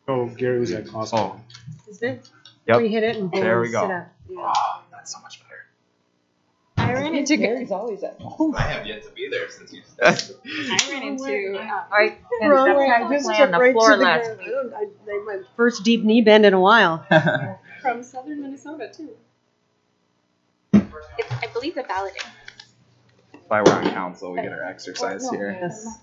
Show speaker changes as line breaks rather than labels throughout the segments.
Oh, Gary was at Costco.
Is it?
Yep.
We hit it and
There we go.
sit up. Yeah.
Oh, that's so much better.
I ran into Gary's always at
I have yet to be there since you.
I ran into
wrong way. I just took right to the ground. I made my first deep knee bend in a while.
from southern Minnesota too.
I believe the balloting.
That's why we're on council. We get our exercise here.
Yes.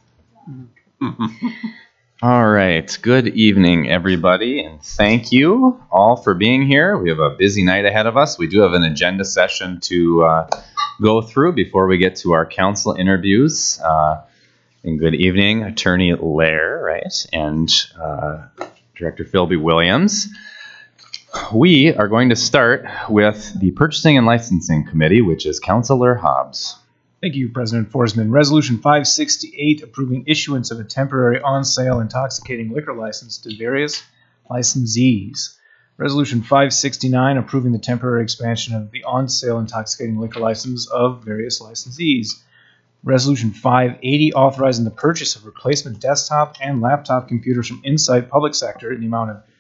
All right. Good evening, everybody, and thank you all for being here. We have a busy night ahead of us. We do have an agenda session to go through before we get to our council interviews. And good evening, Attorney Lair, right, and Director Philby Williams. We are going to start with the Purchasing and Licensing Committee, which is Councilor Hobbs.
Thank you, President Forsman. Resolution 568, approving issuance of a temporary on-sale intoxicating liquor license to various licensees. Resolution 569, approving the temporary expansion of the on-sale intoxicating liquor license of various licensees. Resolution 580, authorizing the purchase of replacement desktop and laptop computers from Insight Public Sector in the amount of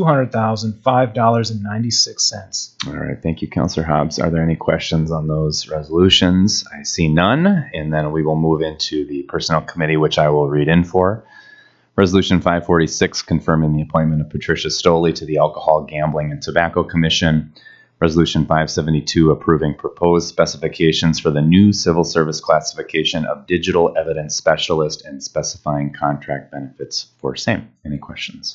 $200,005.96.
All right, thank you, Councilor Hobbs. Are there any questions on those resolutions? I see none, and then we will move into the Personnel Committee, which I will read in for. Resolution 546, confirming the appointment of Patricia Stoley to the Alcohol, Gambling, and Tobacco Commission. Resolution 572, approving proposed specifications for the new civil service classification of digital evidence specialist and specifying contract benefits for same. Any questions?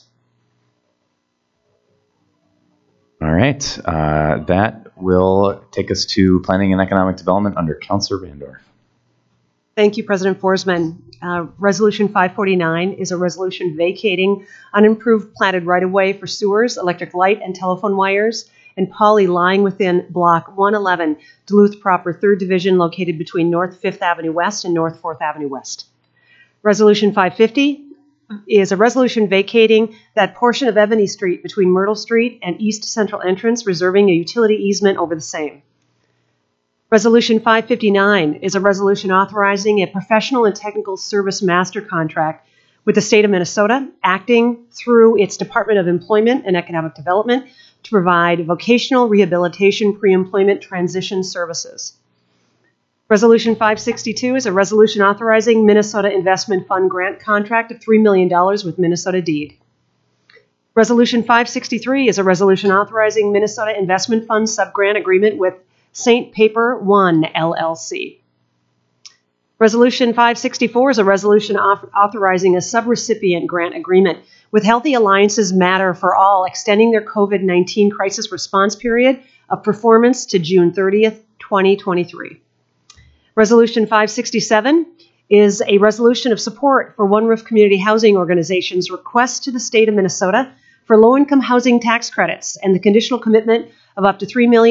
All right, that will take us to Planning and Economic Development under Councilor Randorf.
Thank you, President Forsman. Resolution 549 is a resolution vacating unimproved platted right-of-way for sewers, electric light, and telephone wires, and poly lying within Block 111, Duluth Proper 3rd Division, located between North 5th Avenue West and North 4th Avenue West. Resolution 550 is a resolution vacating that portion of Ebony Street between Myrtle Street and East Central Entrance, reserving a utility easement over the same. Resolution 559 is a resolution authorizing a professional and technical service master contract with the state of Minnesota, acting through its Department of Employment and Economic Development to provide vocational rehabilitation pre-employment transition services. Resolution 562 is a resolution authorizing Minnesota Investment Fund grant contract of $3 million with Minnesota Deed. Resolution 563 is a resolution authorizing Minnesota Investment Fund subgrant agreement with St. Paper One LLC. Resolution 564 is a resolution authorizing a subrecipient grant agreement with Healthy Alliances Matter for All, extending their COVID-19 crisis response period of performance to June 30th, 2023. Resolution 567 is a resolution of support for One Roof Community Housing Organization's request to the state of Minnesota for low-income housing tax credits and the conditional commitment of up to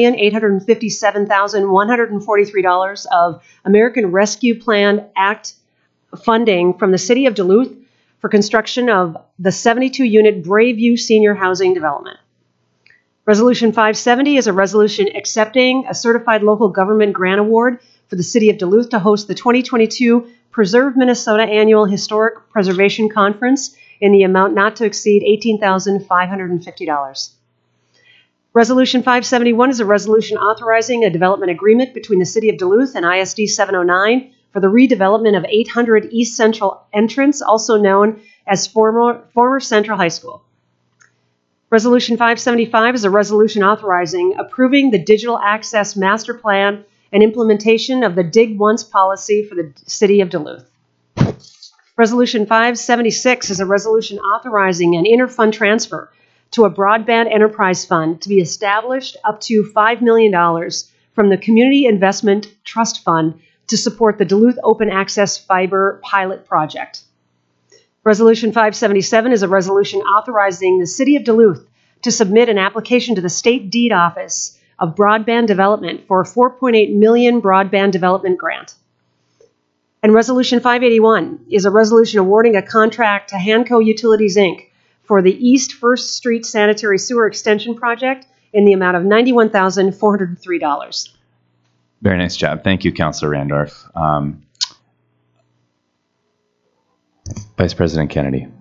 $3,857,143 of American Rescue Plan Act funding from the city of Duluth for construction of the 72-unit Brayview Senior Housing Development. Resolution 570 is a resolution accepting a certified local government grant award for the city of Duluth to host the 2022 Preserve Minnesota Annual Historic Preservation Conference in the amount not to exceed $18,550. Resolution 571 is a resolution authorizing a development agreement between the city of Duluth and ISD 709 for the redevelopment of 800 East Central Entrance, also known as former Central High School. Resolution 575 is a resolution authorizing approving the Digital Access Master Plan and implementation of the Dig Once policy for the city of Duluth. Resolution 576 is a resolution authorizing an interfund transfer to a broadband enterprise fund to be established up to $5 million from the Community Investment Trust Fund to support the Duluth Open Access Fiber Pilot Project. Resolution 577 is a resolution authorizing the city of Duluth to submit an application to the State Deed Office of Broadband Development for a $4.8 million broadband development grant. And Resolution 581 is a resolution awarding a contract to Hanco Utilities, Inc. for the East 1st Street Sanitary Sewer Extension Project in the amount of $91,403.
Very nice job. Thank you, Councilor Randorf. Vice President Kennedy.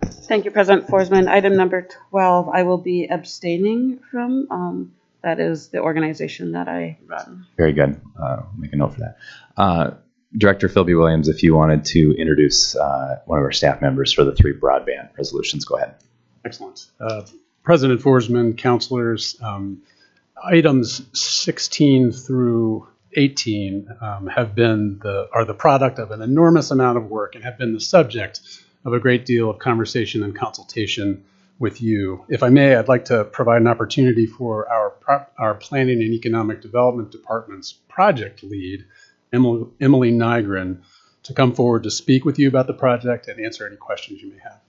Thank you, President Forsman. Item number 12, I will be abstaining from. That is the organization that I run.
Very good. Make a note for that. Director Philby Williams, if you wanted to introduce one of our staff members for the 3 broadband resolutions, go ahead.
Excellent. President Forsman, councilors, items 16 through 18 are the product of an enormous amount of work and have been the subject of a great deal of conversation and consultation with you. If I may, I'd like to provide an opportunity for our Planning and Economic Development Department's project lead, Emily Nygren, to come forward to speak with you about the project and answer any questions you may have.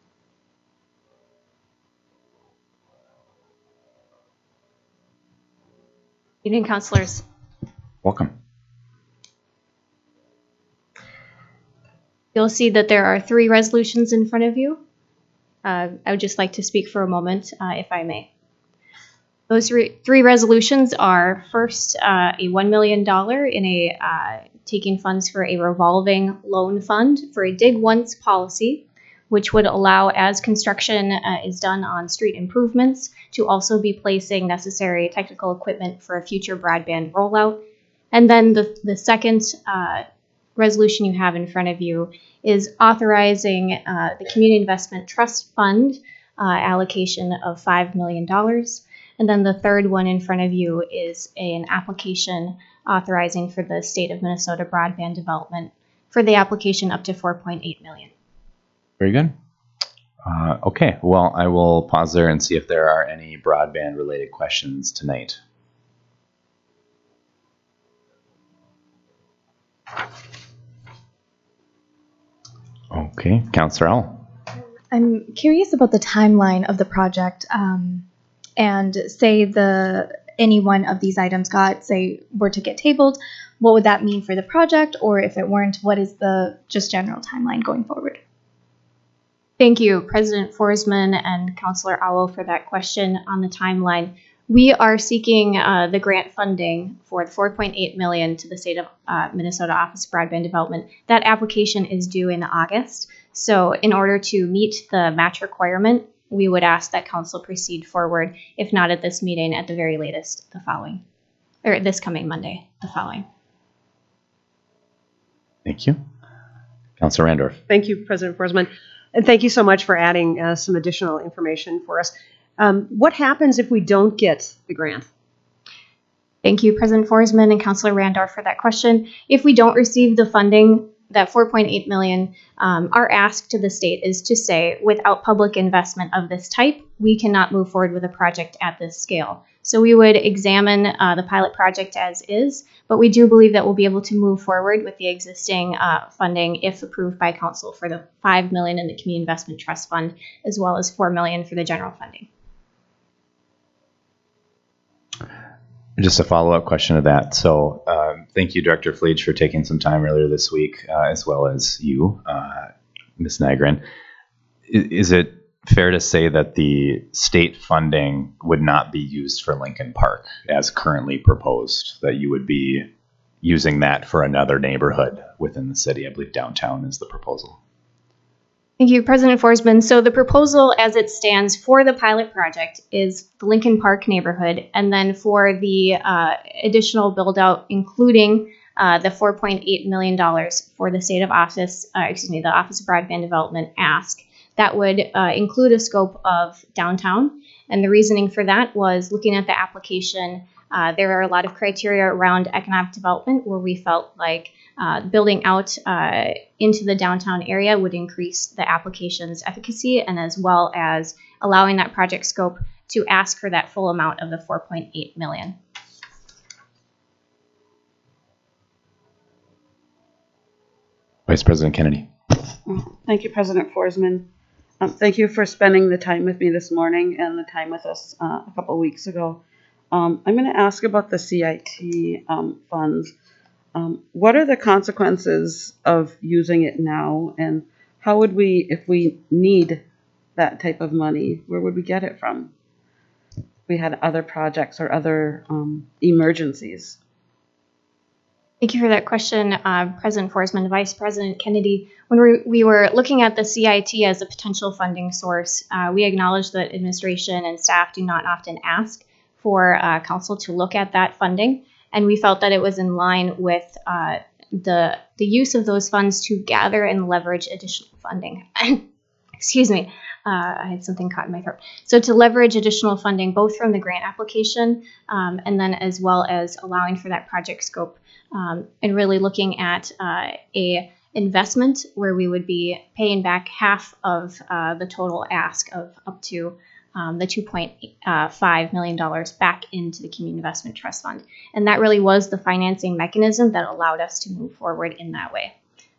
Evening, councilors.
Welcome.
You'll see that there are 3 resolutions in front of you. I would just like to speak for a moment, if I may. Those 3 resolutions are first a $1 million in a taking funds for a revolving loan fund for a dig once policy, which would allow, as construction is done on street improvements, to also be placing necessary technical equipment for a future broadband rollout. And then the second resolution you have in front of you is authorizing the Community Investment Trust Fund allocation of $5 million. And then the third one in front of you is an application authorizing for the State of Minnesota broadband development for the application up to $4.8 million.
Very good. Okay, well, I will pause there and see if there are any broadband related questions tonight. Okay, Councilor Owl.
I'm curious about the timeline of the project, and say any one of these items were to get tabled, what would that mean for the project? Or if it weren't, what is the just general timeline going forward?
Thank you, President Forsman and Councilor Owl, for that question on the timeline. We are seeking the grant funding for the $4.8 million to the State of Minnesota Office of Broadband Development. That application is due in August. So in order to meet the match requirement, we would ask that council proceed forward, if not at this meeting, at the very latest, this coming Monday, the following.
Thank you. Councilor Randorf.
Thank you, President Forsman. And thank you so much for adding some additional information for us. What happens if we don't get the grant?
Thank you, President Forsman and Councilor Randorf, for that question. If we don't receive the funding, that $4.8 million, our ask to the state is to say, without public investment of this type, we cannot move forward with a project at this scale. So we would examine the pilot project as is, but we do believe that we'll be able to move forward with the existing funding if approved by council for the $5 million in the Community Investment Trust Fund, as well as $4 million for the general funding.
Just a follow-up question to that. So thank you, Director Fleach, for taking some time earlier this week, as well as you, Ms. Nygren. Is it fair to say that the state funding would not be used for Lincoln Park as currently proposed, that you would be using that for another neighborhood within the city? I believe downtown is the proposal.
Thank you, President Forsman. So the proposal as it stands for the pilot project is the Lincoln Park neighborhood, and then for the additional build out, including the $4.8 million for the the Office of Broadband Development ask, that would include a scope of downtown. And the reasoning for that was looking at the application. There are a lot of criteria around economic development where we felt like building out into the downtown area would increase the application's efficacy, and as well as allowing that project scope to ask for that full amount of the $4.8 million.
Vice President Kennedy.
Thank you, President Forsman. Thank you for spending the time with me this morning and the time with us a couple of weeks ago. I'm going to ask about the CIT funds. What are the consequences of using it now, and how would we, if we need that type of money, where would we get it from? If we had other projects or other emergencies.
Thank you for that question, President Forsman, Vice President Kennedy. When we were looking at the CIT as a potential funding source, we acknowledge that administration and staff do not often ask for council to look at that funding, and we felt that it was in line with the use of those funds to gather and leverage additional funding. Excuse me. I had something caught in my throat. So to leverage additional funding, both from the grant application and then as well as allowing for that project scope, and really looking at a investment where we would be paying back half of the total ask of up to the $2.5 million back into the Community Investment Trust Fund. And that really was the financing mechanism that allowed us to move forward in that way.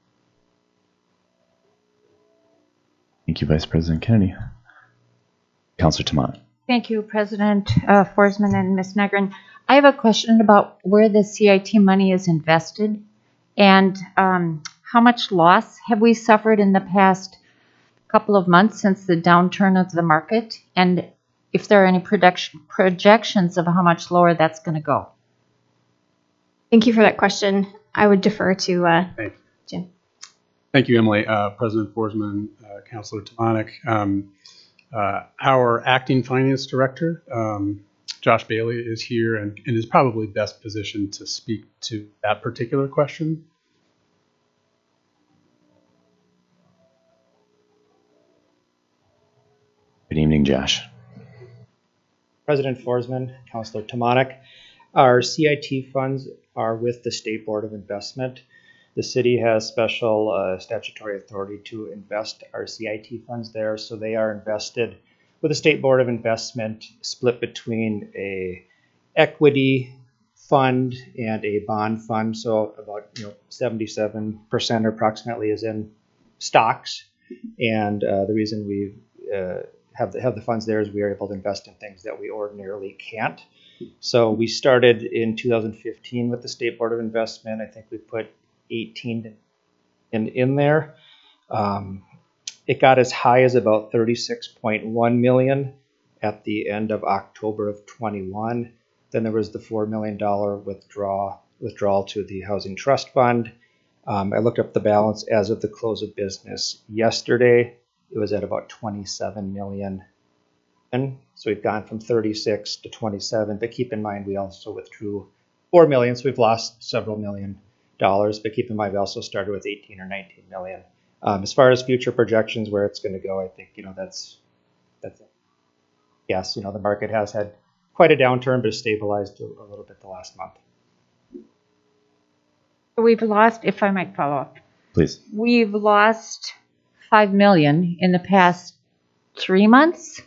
Thank you, Vice President Kennedy. Councilor Tamana.
Thank you, President Forsman and Ms. Negrin. I have a question about where the CIT money is invested and how much loss have we suffered in the past couple of months since the downturn of the market, and if there are any projections of how much lower that's going to go.
Thank you for that question. I would defer to Jim.
Thank you, Emily. President Forsman, Councilor Tomanek. Our acting finance director, Josh Bailey, is here and is probably best positioned to speak to that particular question.
Good evening, Josh.
President Forsman, Councilor Tomanek. Our CIT funds are with the State Board of Investment. The city has special statutory authority to invest our CIT funds there, so they are invested with the State Board of Investment, split between a equity fund and a bond fund. So about 77% approximately is in stocks, and the reason we have the funds there is we are able to invest in things that we ordinarily can't. So we started in 2015 with the State Board of Investment. I think we put 18 in there. It got as high as about $36.1 million at the end of October of 21. Then there was the $4 million withdrawal to the Housing Trust Fund. I looked up the balance as of the close of business yesterday. It was at about 27 million. And so we've gone from 36 to 27, but keep in mind we also withdrew 4 million, so we've lost several $1 million. But keep in mind we also started with 18 or 19 million. As far as future projections where it's going to go, I think that's yes. The market has had quite a downturn, but it's stabilized a little bit the last month.
We've lost, if I might follow up,
please.
We've lost $5 million in the past 3 months.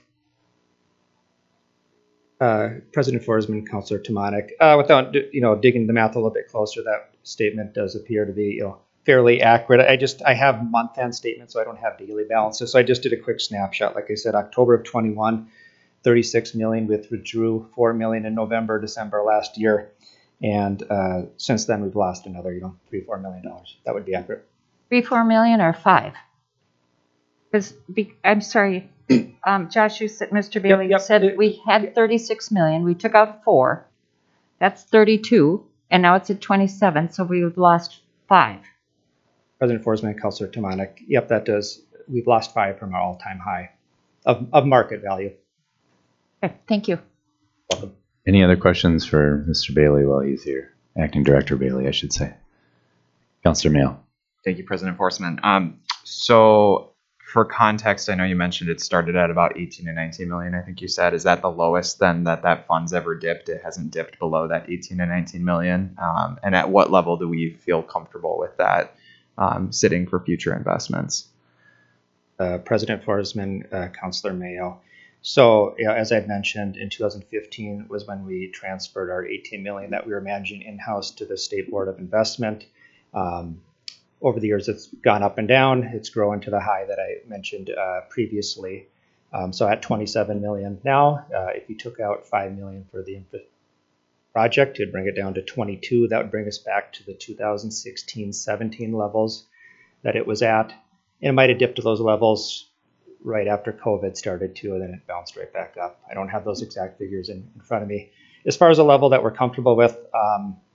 President Forsman, Councilor Tomanek. Without digging the math a little bit closer, that statement does appear to be fairly accurate. I have month-end statements, so I don't have daily balances. So I just did a quick snapshot. Like I said, October of 21, 36 million, withdrew 4 million in November, December last year, and since then we've lost another $3-4 million. That would be accurate.
3-4 million or 5? Because I'm sorry. Josh, you said, Mr. Bailey, you said we had 36 million. We took out 4. That's 32, and now it's at 27. So we've lost 5.
President Forsman, Councilor Tomanek. Yep, that does. We've lost 5 from our all-time high of market value.
Okay, thank you.
Welcome.
Any other questions for Mr. Bailey while he's here? Acting Director Bailey, I should say. Councilor Mayo.
Thank you, President Forsman. So for context, I know you mentioned it started at about 18 to 19 million, I think you said. Is that the lowest then that fund's ever dipped? It hasn't dipped below that 18 to 19 million. And at what level do we feel comfortable with that sitting for future investments?
President Forsman, Councilor Mayo. So as I mentioned, in 2015 was when we transferred our 18 million that we were managing in-house to the State Board of Investment. Over the years, it's gone up and down. It's grown to the high that I mentioned previously. So at 27 million now, if you took out 5 million for the project, it'd bring it down to 22. That would bring us back to the 2016-17 levels that it was at. And it might have dipped to those levels right after COVID started too, and then it bounced right back up. I don't have those exact figures in front of me. As far as a level that we're comfortable with,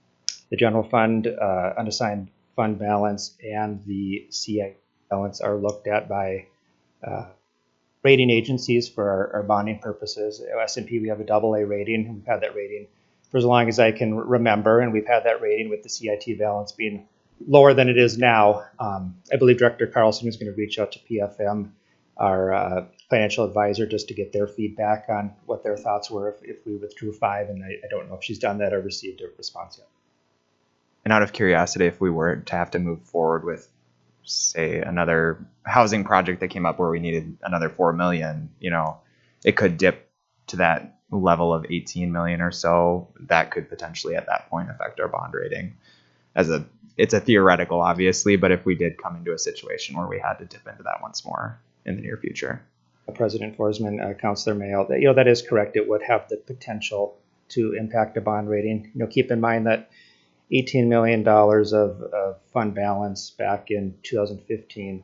The general fund, unassigned fund balance, and the CIT balance are looked at by rating agencies for our bonding purposes. S&P, we have a AA rating. We've had that rating for as long as I can remember, and we've had that rating with the CIT balance being lower than it is now. I believe Director Carlson is going to reach out to PFM, our financial advisor, just to get their feedback on what their thoughts were if we withdrew 5, and I don't know if she's done that or received a response yet.
And out of curiosity, if we were to have to move forward with, say, another housing project that came up where we needed another $4 million, it could dip to that level of 18 million or so. That could potentially at that point affect our bond rating. It's a theoretical, obviously, but if we did come into a situation where we had to dip into that once more in the near future.
President Forsman, Councilor Mayo, that is correct. It would have the potential to impact a bond rating. Keep in mind that $18 million of fund balance back in 2015,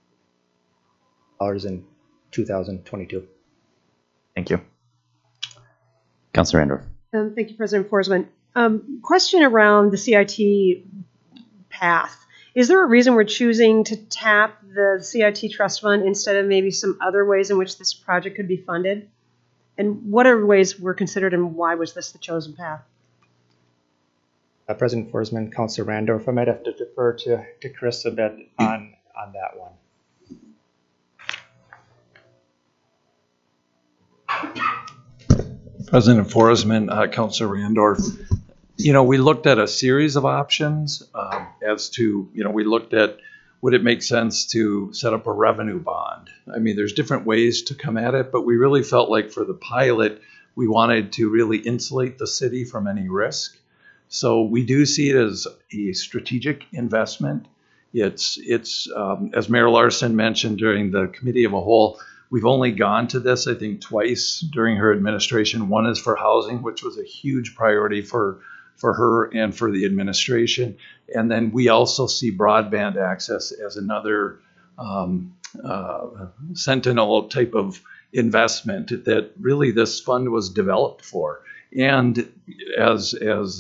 in 2022.
Thank you.
Councilor Randorf.
Thank you, President Forsman. Question around the CIT path. Is there a reason we're choosing to tap the CIT trust fund instead of maybe some other ways in which this project could be funded? And what other ways were considered, and why was this the chosen path?
President Forsman, Councilor Randorf, I might have to defer to Chris a bit on that one.
President Forsman, Councilor Randorf, we looked at a series of options as to, we looked at would it make sense to set up a revenue bond? I mean, there's different ways to come at it, but we really felt like for the pilot, we wanted to really insulate the city from any risk. So we do see it as a strategic investment. It's as Mayor Larson mentioned during the committee of a whole, we've only gone to this, I think, twice during her administration. One is for housing, which was a huge priority for her and for the administration. And then we also see broadband access as another sentinel type of investment that really this fund was developed for. And as Ms.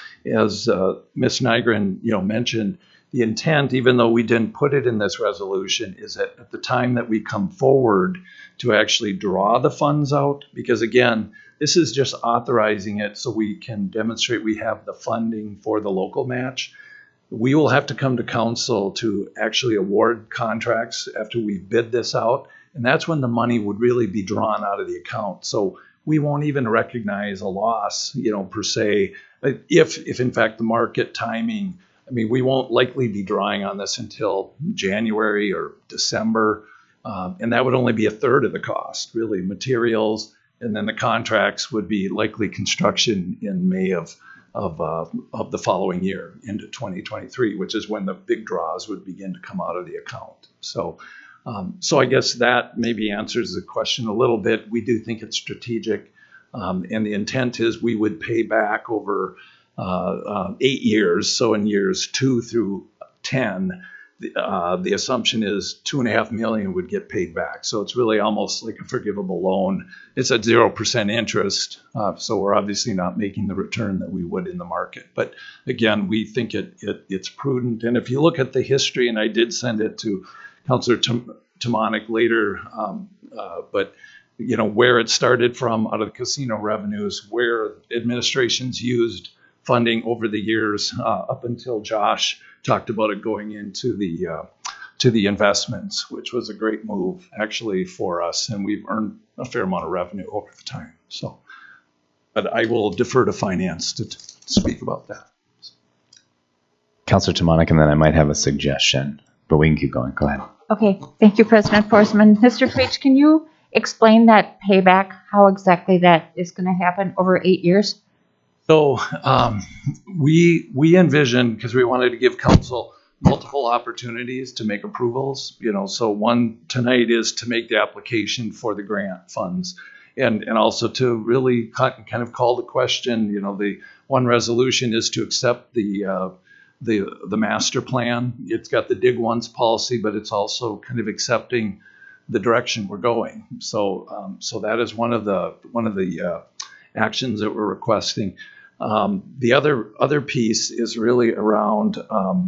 Nygren, mentioned, the intent, even though we didn't put it in this resolution, is that at the time that we come forward to actually draw the funds out, because again, this is just authorizing it so we can demonstrate we have the funding for the local match. We will have to come to council to actually award contracts after we bid this out, and that's when the money would really be drawn out of the account. So we won't even recognize a loss, per se, if in fact the market timing, we won't likely be drawing on this until January or December, and that would only be a third of the cost, really, materials, and then the contracts would be likely construction in May of the following year into 2023, which is when the big draws would begin to come out of the account. So I guess that maybe answers the question a little bit. We do think it's strategic, and the intent is we would pay back over 8 years. So in years 2 through 10, the assumption is $2.5 million would get paid back. So it's really almost like a forgivable loan. It's at 0% interest. So we're obviously not making the return that we would in the market. But again, we think it's prudent. And if you look at the history, and I did send it to Councilor Tomanek later, but where it started from out of the casino revenues, where administrations used funding over the years up until Josh talked about it going into the investments, which was a great move actually for us, and we've earned a fair amount of revenue over the time. So, but I will defer to finance to speak about that.
Councilor Tomanek, and then I might have a suggestion, but we can keep going. Go ahead.
Okay, thank you, President Forsman. Mr. Creech, can you explain that payback, how exactly that is going to happen over 8 years?
So we envisioned, because we wanted to give council multiple opportunities to make approvals, so one tonight is to make the application for the grant funds, and also to really kind of call the question, the one resolution is to accept the master plan. It's got the dig once policy, but it's also kind of accepting the direction we're going. So that is one of the actions that we're requesting. The other piece is really around,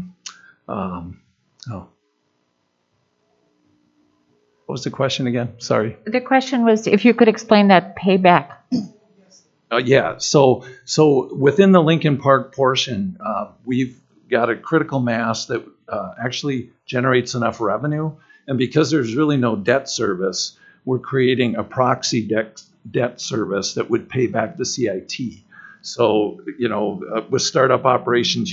what was the question again? Sorry.
The question was if you could explain that payback.
Yeah, so within the Lincoln Park portion, we've got a critical mass that actually generates enough revenue. And because there's really no debt service, we're creating a proxy debt service that would pay back the CIT. So, with startup operations,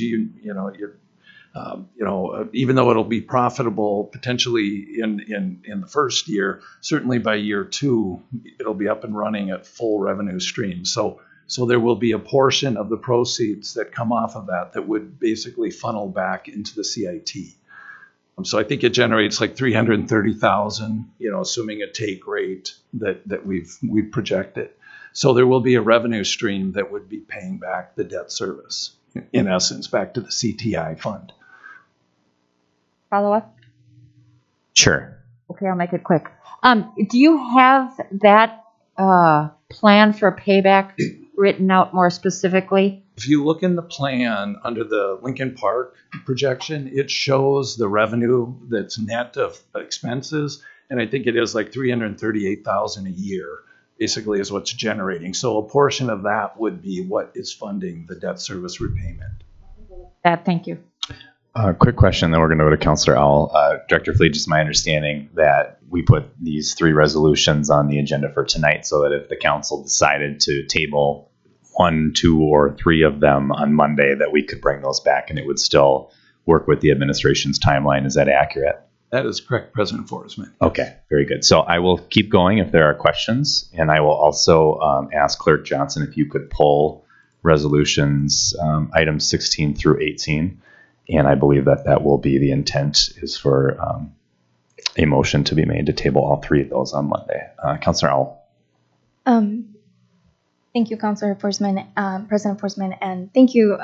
even though it'll be profitable potentially in the first year, certainly by year 2, it'll be up and running at full revenue stream. So there will be a portion of the proceeds that come off of that would basically funnel back into the CIT. So I think it generates like $330,000, assuming a take rate that we've projected. So there will be a revenue stream that would be paying back the debt service, in essence, back to the CTI fund.
Follow up?
Sure.
Okay, I'll make it quick. Do you have that plan for payback written out more specifically?
If you look in the plan under the Lincoln Park projection, it shows the revenue that's net of expenses, and I think it is like $338,000 a year, basically, is what's generating. So a portion of that would be what is funding the debt service repayment.
Thank you.
Quick question, then we're going to go to Councilor Owl. Director Fleet, just my understanding that we put these 3 resolutions on the agenda for tonight so that if the council decided to table 1, 2, or 3 of them on Monday, that we could bring those back and it would still work with the administration's timeline. Is that accurate?
That is correct, President Forsman.
Okay, very good. So I will keep going if there are questions, and I will also ask Clerk Johnson if you could pull resolutions items 16 through 18. And I believe that will be the intent is for a motion to be made to table all 3 of those on Monday. Councilor Owl.
Thank you, Councilor Forsman, President Forsman, and thank you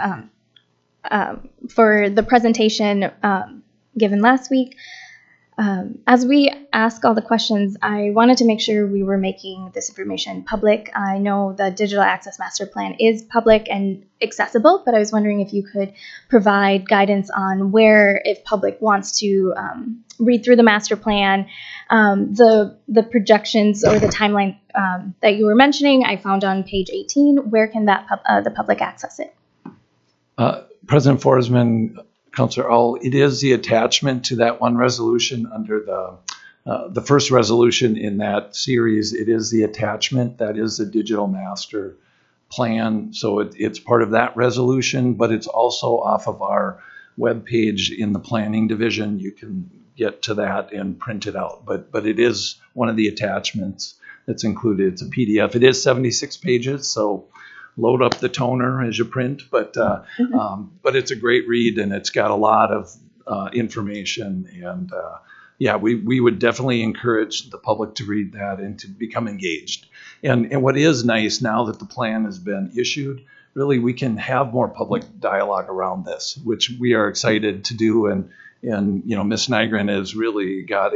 for the presentation given last week. As we ask all the questions, I wanted to make sure we were making this information public. I know the Digital Access Master Plan is public and accessible, but I was wondering if you could provide guidance on where, if public wants to read through the master plan, the projections or the timeline that you were mentioning, I found on page 18. Where can that the public access it?
President Forsman, Councilor Owl, it is the attachment to that one resolution under the first resolution in that series. It is the attachment that is the digital master plan. So it's part of that resolution, but it's also off of our webpage in the planning division. You can get to that and print it out, but it is one of the attachments that's included. It's a PDF. It is 76 pages, so load up the toner as you print, but it's a great read and it's got a lot of information, and we would definitely encourage the public to read that and to become engaged. And what is nice now that the plan has been issued, really we can have more public dialogue around this, which we are excited to do, and Ms. Nygren has really got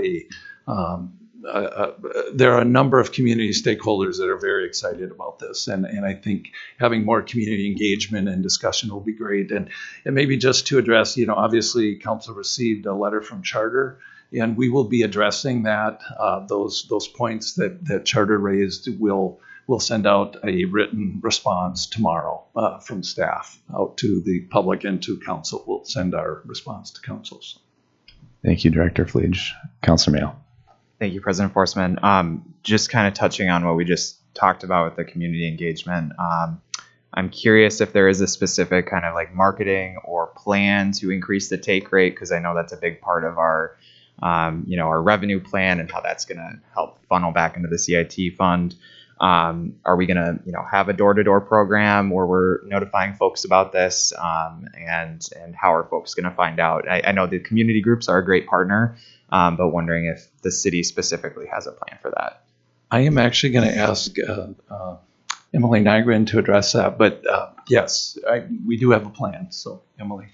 there are a number of community stakeholders that are very excited about this, and I think having more community engagement and discussion will be great. And maybe just to address, obviously council received a letter from Charter, and we will be addressing that. Those points that Charter raised, we'll send out a written response tomorrow from staff out to the public and to council. We'll send our response to councils.
Thank you, Director Fleet. Councilor Mayo.
Thank you, President Forsman. Just kind of touching on what we just talked about with the community engagement. I'm curious if there is a specific kind of like marketing or plan to increase the take rate, because I know that's a big part of our, our revenue plan and how that's going to help funnel back into the CIT fund. Are we going to, have a door-to-door program where we're notifying folks about this, and how are folks going to find out? I know the community groups are a great partner, but wondering if the city specifically has a plan for that.
I am actually going to ask Emily Nygren to address that, but yes, we do have a plan. So, Emily.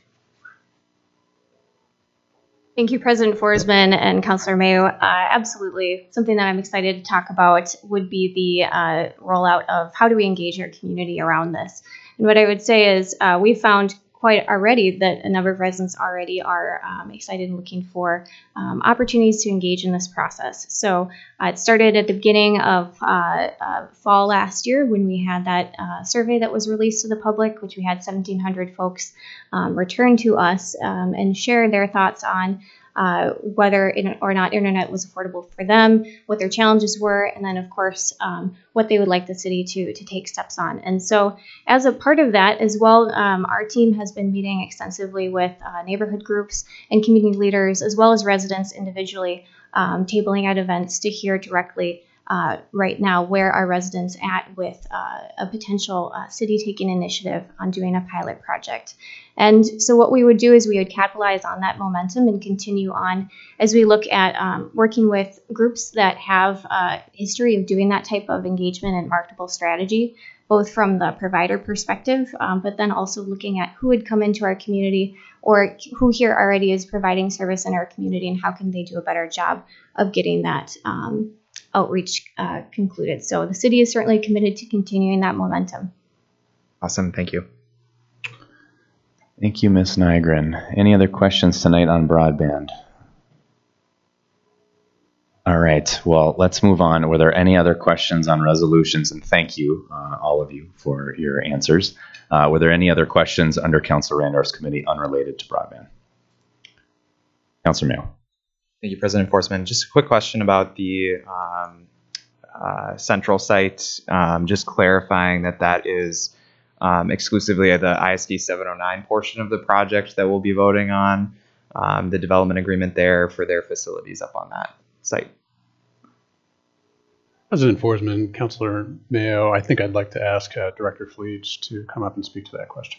Thank you, President Forsman and Councilor Mayo. Absolutely. Something that I'm excited to talk about would be the rollout of how do we engage our community around this. And what I would say is we found quite already that a number of residents already are excited and looking for opportunities to engage in this process. So it started at the beginning of fall last year when we had that survey that was released to the public, which we had 1,700 folks return to us and share their thoughts on whether or not internet was affordable for them, what their challenges were, and then, of course, what they would like the city to take steps on. And so as a part of that as well, our team has been meeting extensively with neighborhood groups and community leaders, as well as residents individually, tabling at events to hear directly right now where are residents at with a potential city taking initiative on doing a pilot project. And so what we would do is we would capitalize on that momentum and continue on as we look at working with groups that have a history of doing that type of engagement and marketable strategy, both from the provider perspective, but then also looking at who would come into our community or who here already is providing service in our community and how can they do a better job of getting that outreach concluded. So the city is certainly committed to continuing that momentum.
Awesome. Thank you.
Thank you, Ms. Nygren. Any other questions tonight on broadband? All right, well, let's move on. Were there any other questions on resolutions? And thank you, all of you, for your answers. Were there any other questions under Councilor Randorf's committee unrelated to broadband? Councilor Mayo.
Thank you, President Forsman. Just a quick question about the central site. Just clarifying that is exclusively the ISD 709 portion of the project that we'll be voting on, the development agreement there for their facilities up on that site.
President Forsman, Councilor Mayo, I think I'd like to ask Director Fleege to come up and speak to that question.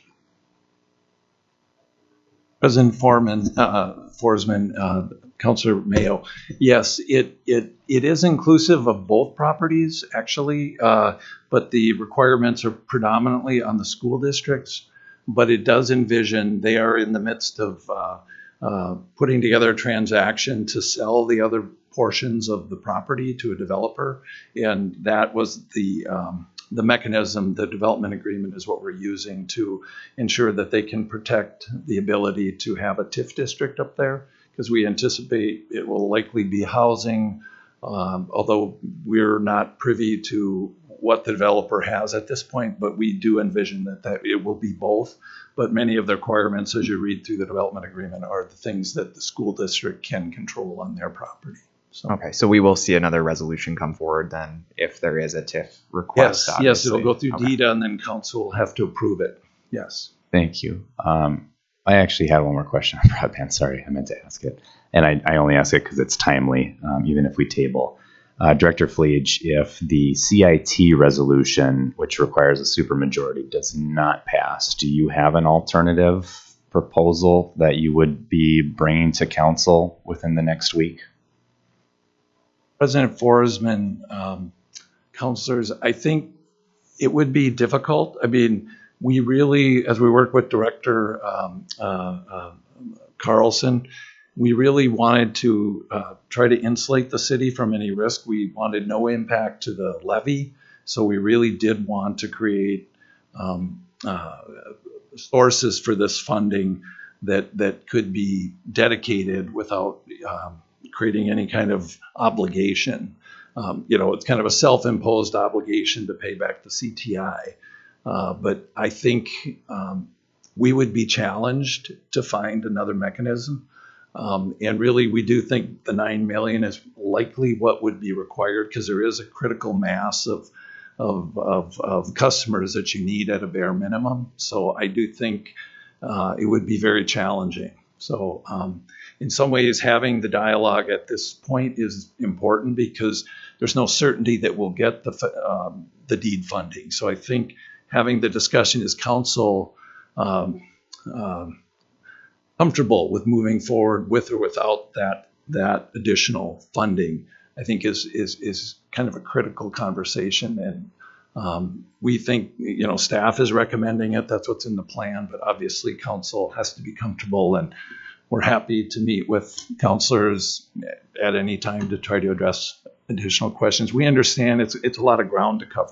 President Forsman, Councilor Mayo, yes, it is inclusive of both properties, actually, but the requirements are predominantly on the school districts, but it does envision they are in the midst of putting together a transaction to sell the other portions of the property to a developer, and that was the mechanism. The development agreement is what we're using to ensure that they can protect the ability to have a TIF district up there, because we anticipate it will likely be housing, although we're not privy to what the developer has at this point, but we do envision that it will be both. But many of the requirements, as you read through the development agreement, are the things that the school district can control on their property. So.
Okay, so we will see another resolution come forward then if there is a TIF request.
Yes, it'll go through DEDA and then council will have to approve it. Yes.
Thank you. I actually had one more question on broadband. Sorry, I meant to ask it. And I only ask it because it's timely, even if we table. Director Fleege, if the CIT resolution, which requires a supermajority, does not pass, do you have an alternative proposal that you would be bringing to council within the next week?
President Forsman, councilors, I think it would be difficult. I mean, we really, as we work with Director Carlson, we really wanted to try to insulate the city from any risk. We wanted no impact to the levy, so we really did want to create sources for this funding that could be dedicated without creating any kind of obligation. It's kind of a self-imposed obligation to pay back the CTI. But I think we would be challenged to find another mechanism. And really, we do think the $9 million is likely what would be required, because there is a critical mass of customers that you need at a bare minimum. So I do think it would be very challenging. So in some ways, having the dialogue at this point is important because there's no certainty that we'll get the deed funding. So I think having the discussion as council comfortable with moving forward with or without that additional funding, I think is kind of a critical conversation. And we think, staff is recommending it. That's what's in the plan. But obviously, council has to be comfortable, and we're happy to meet with councilors at any time to try to address additional questions. We understand it's a lot of ground to cover.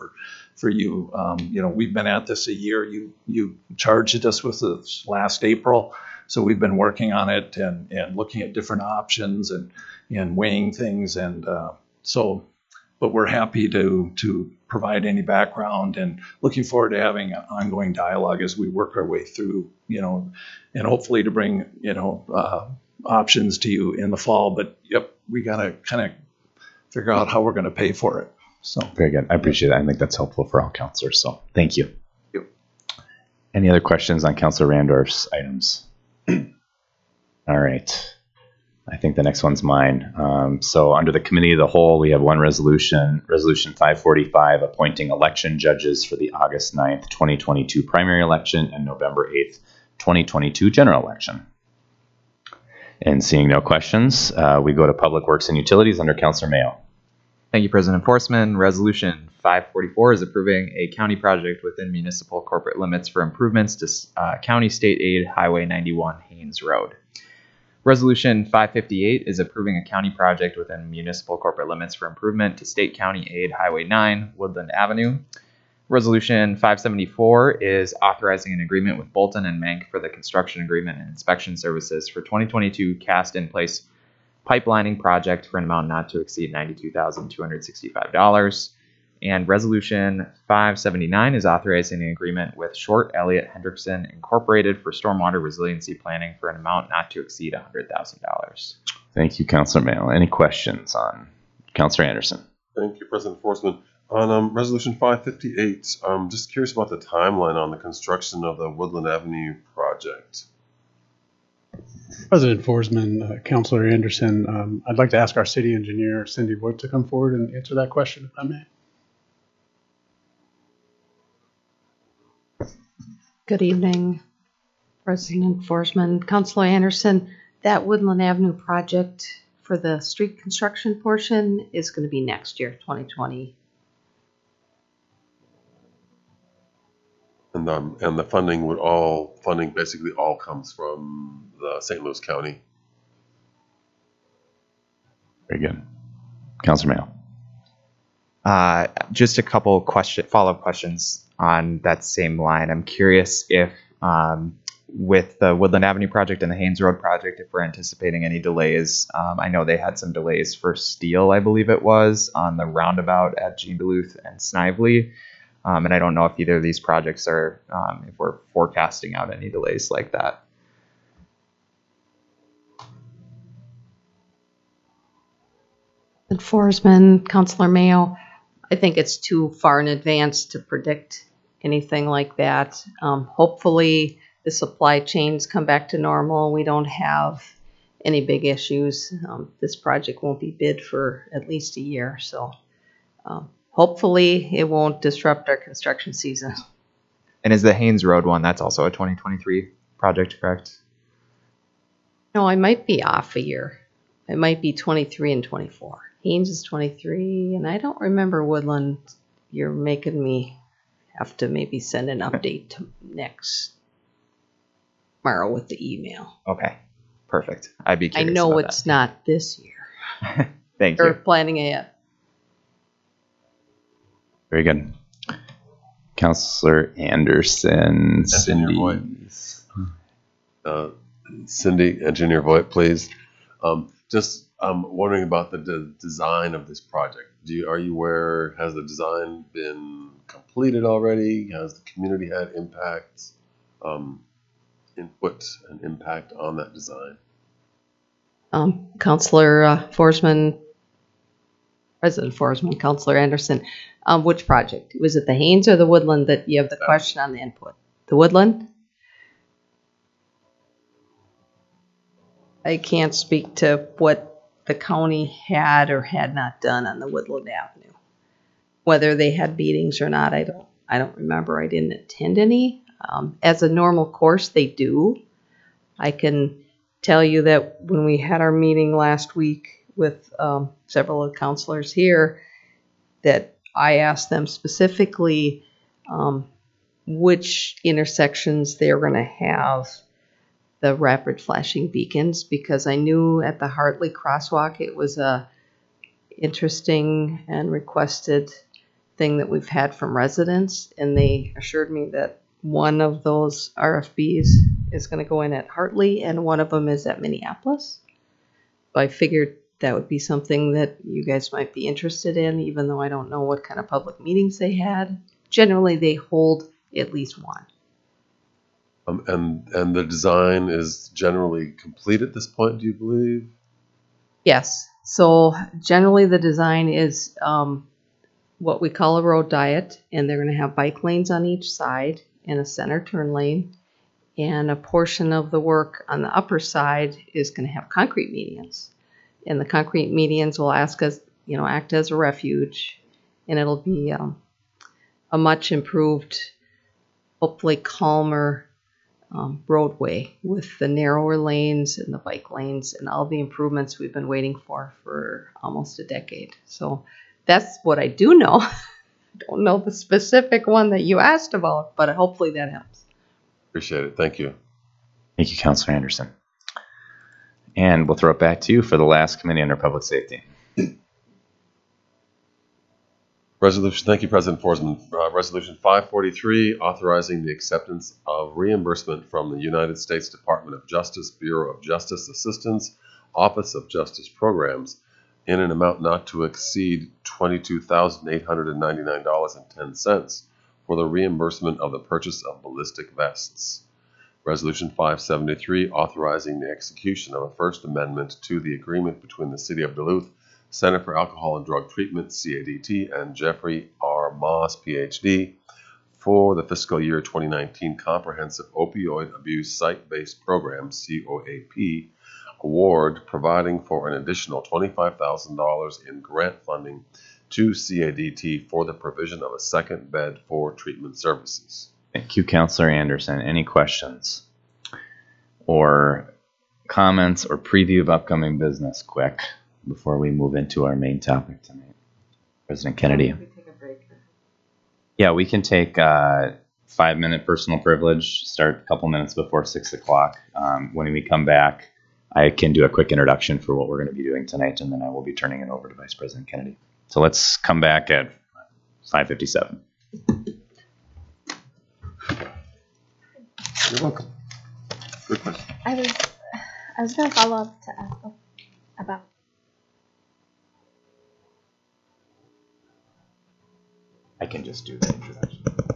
for you. We've been at this a year. You charged us with this last April. So we've been working on it and looking at different options and weighing things. But we're happy to provide any background and looking forward to having an ongoing dialogue as we work our way through, and hopefully to bring, options to you in the fall. But yep, we got to kind of figure out how we're going to pay for it. So
Very good. I appreciate that. I think that's helpful for all counselors. So thank you.
Yep.
Any other questions on Counselor Randorf's items? All right. I think the next one's mine. So under the committee of the whole, we have one resolution, Resolution 545, appointing election judges for the August 9th, 2022 primary election and November 8th, 2022 general election. And seeing no questions, we go to Public Works and Utilities under Counselor Mayo.
Thank you, President Forsman. Resolution 544 is approving a county project within municipal corporate limits for improvements to County State Aid Highway 91 Haynes Road. Resolution 558 is approving a county project within municipal corporate limits for improvement to State County Aid Highway 9 Woodland Avenue. Resolution 574 is authorizing an agreement with Bolton and Mank for the construction agreement and inspection services for 2022 cast-in-place pipelining project for an amount not to exceed $92,265. And Resolution 579 is authorizing an agreement with Short Elliott Hendrickson Incorporated for stormwater resiliency planning for an amount not to exceed $100,000.
Thank you, Counselor Mayo. Any questions on Counselor Anderson?
Thank you, President Forsman. On Resolution 558, I'm just curious about the timeline on the construction of the Woodland Avenue project.
President Forsman, Counselor Anderson, I'd like to ask our city engineer, Cindy Wood, to come forward and answer that question, if I may.
Good evening, President Forsman, Councilor Anderson. That Woodland Avenue project for the street construction portion is going to be next year, 2020.
And the funding basically all comes from the St. Louis County.
Very good. Counselor Mayo.
Just a couple follow-up questions on that same line. I'm curious if with the Woodland Avenue project and the Haynes Road project, if we're anticipating any delays. I know they had some delays for steel, I believe it was, on the roundabout at Jean Duluth and Snively. And I don't know if either of these projects are, if we're forecasting out any delays like that.
Forsman, Councilor Mayo, I think it's too far in advance to predict anything like that. Hopefully the supply chains come back to normal. We don't have any big issues. This project won't be bid for at least a year. So hopefully it won't disrupt our construction season.
And is the Haynes Road one, that's also a 2023 project, correct?
No, I might be off a year. It might be 23 and 24. Haynes is 23, and I don't remember Woodland. You're making me have to maybe send an update to next tomorrow with the email.
Okay, perfect. I'd be curious.
I know
about
it's not this year.
Thank
We're
you.
planning ahead.
Very good. Counselor Anderson.
Engineer Voigt. Cindy, Engineer Voigt, please. I'm wondering about the design of this project. Are you aware, has the design been completed already? Has the community had input and impact on that design?
Councilor Forsman, President Forsman, Councilor Anderson, which project? Was it the Haynes or the Woodland that you have the question on the input? The Woodland? I can't speak to what the county had or had not done on the Woodland Avenue. Whether they had meetings or not, I don't remember. I didn't attend any. As a normal course, they do. I can tell you that when we had our meeting last week with several of the counselors here, that I asked them specifically which intersections they're going to have the rapid flashing beacons, because I knew at the Hartley crosswalk it was a interesting and requested
thing that we've had from residents, and they assured me that one of those RFBs is going to go in at Hartley and one of them is at Minneapolis. I figured that would be something that you guys might be interested in, even though I don't know what kind of public meetings they had. Generally, they hold at least one.
And the design is generally complete at this point, do you believe?
Yes. So generally, the design is what we call a road diet, and they're going to have bike lanes on each side and a center turn lane. And a portion of the work on the upper side is going to have concrete medians. And the concrete medians will act as a refuge, and it'll be a much improved, hopefully calmer roadway with the narrower lanes and the bike lanes and all the improvements we've been waiting for almost a decade. So that's what I do know. I don't know the specific one that you asked about, but hopefully that helps.
Appreciate it. Thank you.
Thank you, Councilor Anderson. And we'll throw it back to you for the last committee under public safety.
Resolution, thank you, President Forsman. Resolution 543, authorizing the acceptance of reimbursement from the United States Department of Justice, Bureau of Justice Assistance, Office of Justice Programs, in an amount not to exceed $22,899.10 for the reimbursement of the purchase of ballistic vests. Resolution 573, authorizing the execution of a First Amendment to the agreement between the City of Duluth, Center for Alcohol and Drug Treatment, CADT, and Jeffrey R. Moss, PhD, for the fiscal year 2019 Comprehensive Opioid Abuse Site-Based Program, COAP, award, providing for an additional $25,000 in grant funding to CADT for the provision of a second bed for treatment services.
Thank you, Councilor Anderson. Any questions or comments or preview of upcoming business quick before we move into our main topic tonight? President Kennedy. Yeah, we can take 5-minute personal privilege, start a couple minutes before 6 o'clock. When we come back, I can do a quick introduction for what we're going to be doing tonight, and then I will be turning it over to Vice President Kennedy. So let's come back at 5:57.
You're welcome. Good question.
I was going to follow up to ask about.
I can just do the introduction.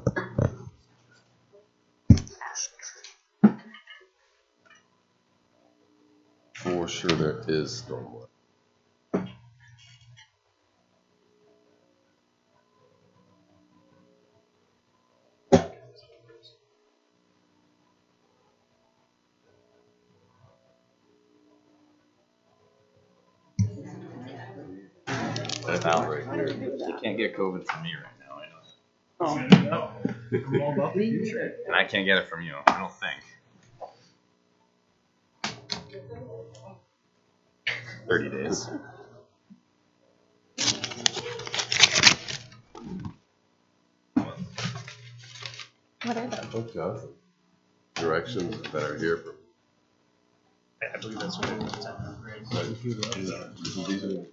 For sure there is stormwater.
Right here. You can't get COVID from me right now, I know.
Oh.
And I can't get it from you, I don't think. 30 days.
What are those?
Okay, awesome. Directions that are here for.
I believe that's what it is.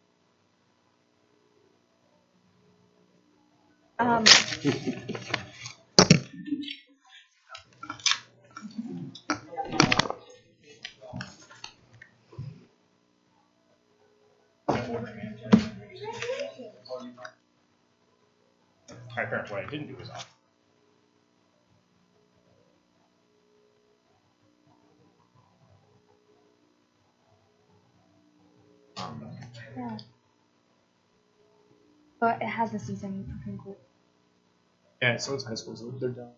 Apparently, what I didn't do was off.
Yeah. But it has the season conclude.
Yeah, so it's high school, so they're done.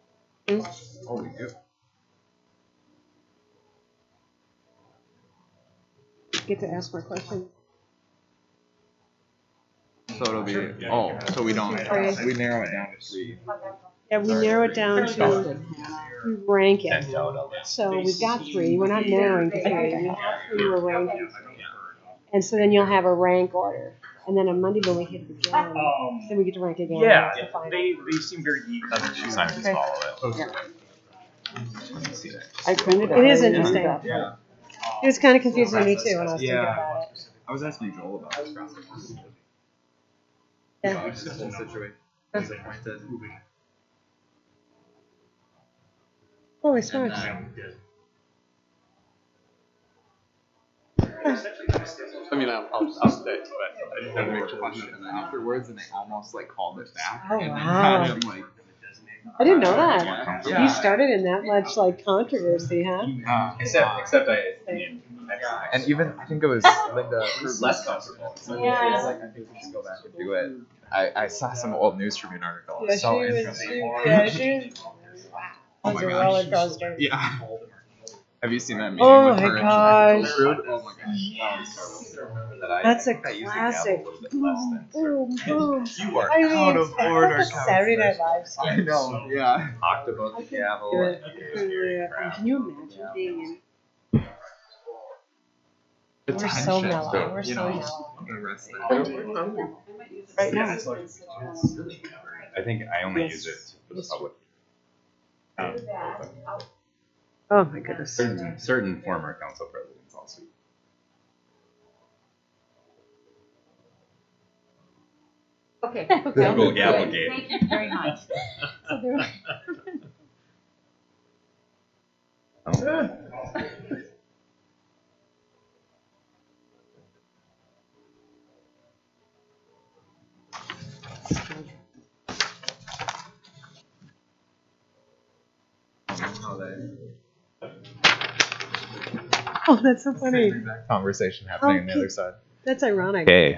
Oh, we do.
get to ask more questions.
So it'll be, so we don't, we narrow it down to 3.
Yeah, we narrow it down to rank it. So we've got 3. We're not narrowing to 3. We have 3 we're ranking. And so then you'll have a rank order. And then on Monday when we hit it again, then we get to rank again.
Yeah,
to find
they seem very easy.
Simon, just follow it.
Yeah. I printed it.
It is interesting.
Yeah.
It was kind of confusing to me too when I was thinking about it.
I was asking Joel about this process.
Yeah.
Disappointed.
Holy smokes.
I mean, I'll stay, but
I had a question afterwards, and they almost like called it back.
Oh,
and
wow.
had him, like,
I didn't know that.
Yeah.
You started in that much like controversy, huh?
Except I. And even I think it was Linda less comfortable. So
Yeah.
she was like, I think we should go back and do it. I saw some old News Tribune article.
Yeah,
So
she was.
interesting.
She was.
Oh
It was
my
a
gosh.
roller coaster.
Yeah. Have you seen that meeting
Oh
with
my
her and
gosh.
Trude? Oh my gosh.
That's a classic. Boom, boom, boom.
You are
I mean,
out of
I felt
order,
like Saturday Night Live sketch.
I know, yeah. Talked about the gavel.
Yeah. Can you imagine being in?
The
We're so
tension,
mellow. We're
you
so
know,
mellow.
the rest of
Right now.
I think I only use it for the public.
Oh my goodness.
Certain former council presidents also.
Okay.
Google Gavelgate.
Thank you very much. So there-
Oh, that's so funny.
exact conversation happening on the other side.
That's ironic.
Okay,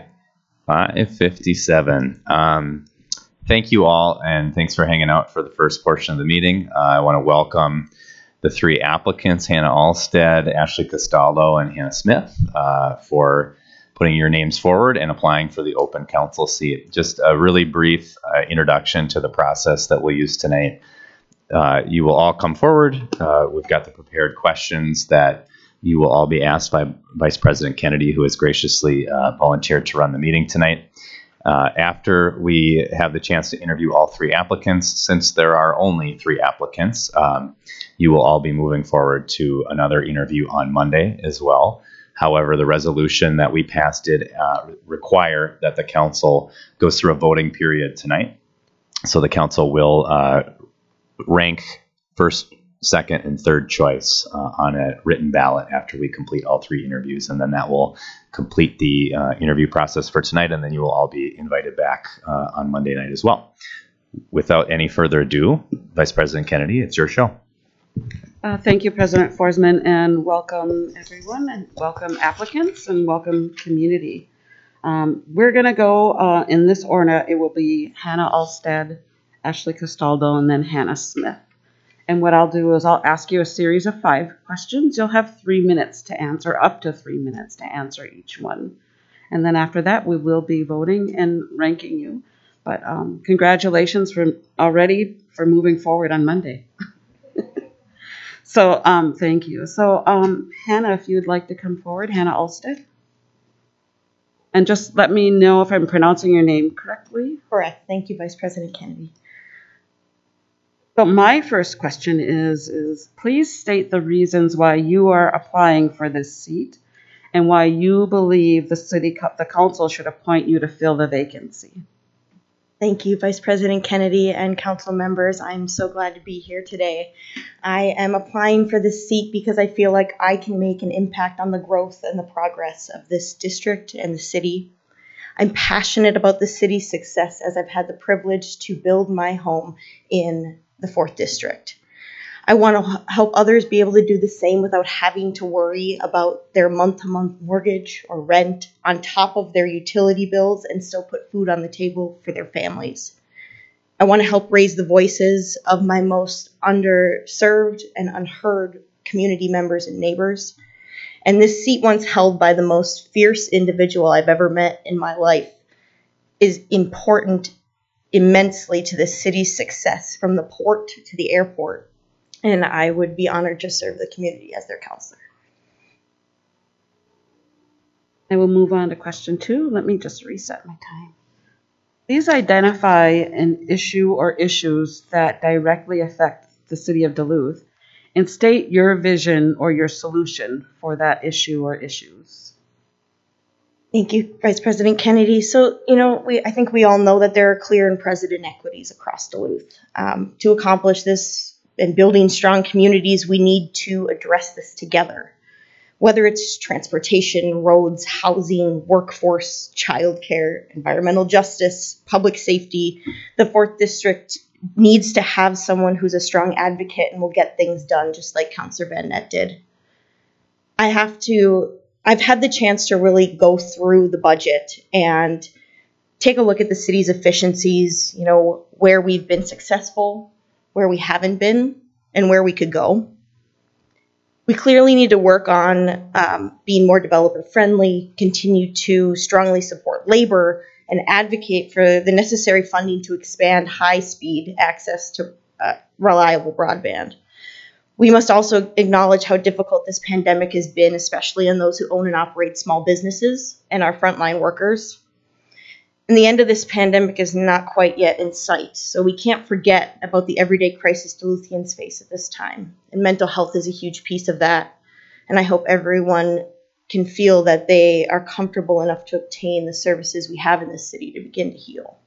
5:57. Thank you all, and thanks for hanging out for the first portion of the meeting. I want to welcome the 3 applicants, Hannah Alstead, Ashley Castaldo, and Hannah Smith, for putting your names forward and applying for the open council seat. Just a really brief introduction to the process that we'll use tonight. You will all come forward. We've got the prepared questions that you will all be asked by Vice President Kennedy, who has graciously volunteered to run the meeting tonight. After we have the chance to interview all 3 applicants, since there are only 3 applicants, you will all be moving forward to another interview on Monday as well. However, the resolution that we passed did require that the council goes through a voting period tonight. So the council will rank first, second, and third choice on a written ballot after we complete all 3 interviews. And then that will complete the interview process for tonight. And then you will all be invited back on Monday night as well. Without any further ado, Vice President Kennedy, it's your show.
Thank you, President Forsman, and welcome everyone, and welcome applicants, and welcome community. We're going to go in this order. It will be Hannah Alstead, Ashley Castaldo, and then Hannah Smith. And what I'll do is I'll ask you a series of 5 questions. You'll have 3 minutes to answer, up to 3 minutes to answer each one. And then after that, we will be voting and ranking you. But congratulations already for moving forward on Monday. So thank you. So Hannah, if you'd like to come forward, Hannah Alstead. And just let me know if I'm pronouncing your name correctly.
Correct. Thank you, Vice President Kennedy.
So my first question is please state the reasons why you are applying for this seat and why you believe the council should appoint you to fill the vacancy.
Thank you, Vice President Kennedy and council members. I'm so glad to be here today. I am applying for this seat because I feel like I can make an impact on the growth and the progress of this district and the city. I'm passionate about the city's success as I've had the privilege to build my home in the 4th District. I want to help others be able to do the same without having to worry about their month-to-month mortgage or rent on top of their utility bills and still put food on the table for their families. I want to help raise the voices of my most underserved and unheard community members and neighbors.
And this seat, once held by the most fierce individual I've ever met in my life, is important immensely to the city's success, from the port to the airport. And I would be honored to serve the community as their counselor.
I will move on to question 2. Let me just reset my time. Please identify an issue or issues that directly affect the city of Duluth and state your vision or your solution for that issue or issues.
Thank you, Vice President Kennedy. So, I think we all know that there are clear and present inequities across Duluth. To accomplish this and building strong communities, we need to address this together. Whether it's transportation, roads, housing, workforce, childcare, environmental justice, public safety, the 4th District needs to have someone who's a strong advocate and will get things done, just like Councillor Van Nett did. I've had the chance to really go through the budget and take a look at the city's efficiencies, where we've been successful, where we haven't been, and where we could go. We clearly need to work on being more developer friendly, continue to strongly support labor, and advocate for the necessary funding to expand high-speed access to reliable broadband. We must also acknowledge how difficult this pandemic has been, especially on those who own and operate small businesses and our frontline workers. And the end of this pandemic is not quite yet in sight, so we can't forget about the everyday crisis Duluthians face at this time. And mental health is a huge piece of that, and I hope everyone can feel that they are comfortable enough to obtain the services we have in this city to begin to heal.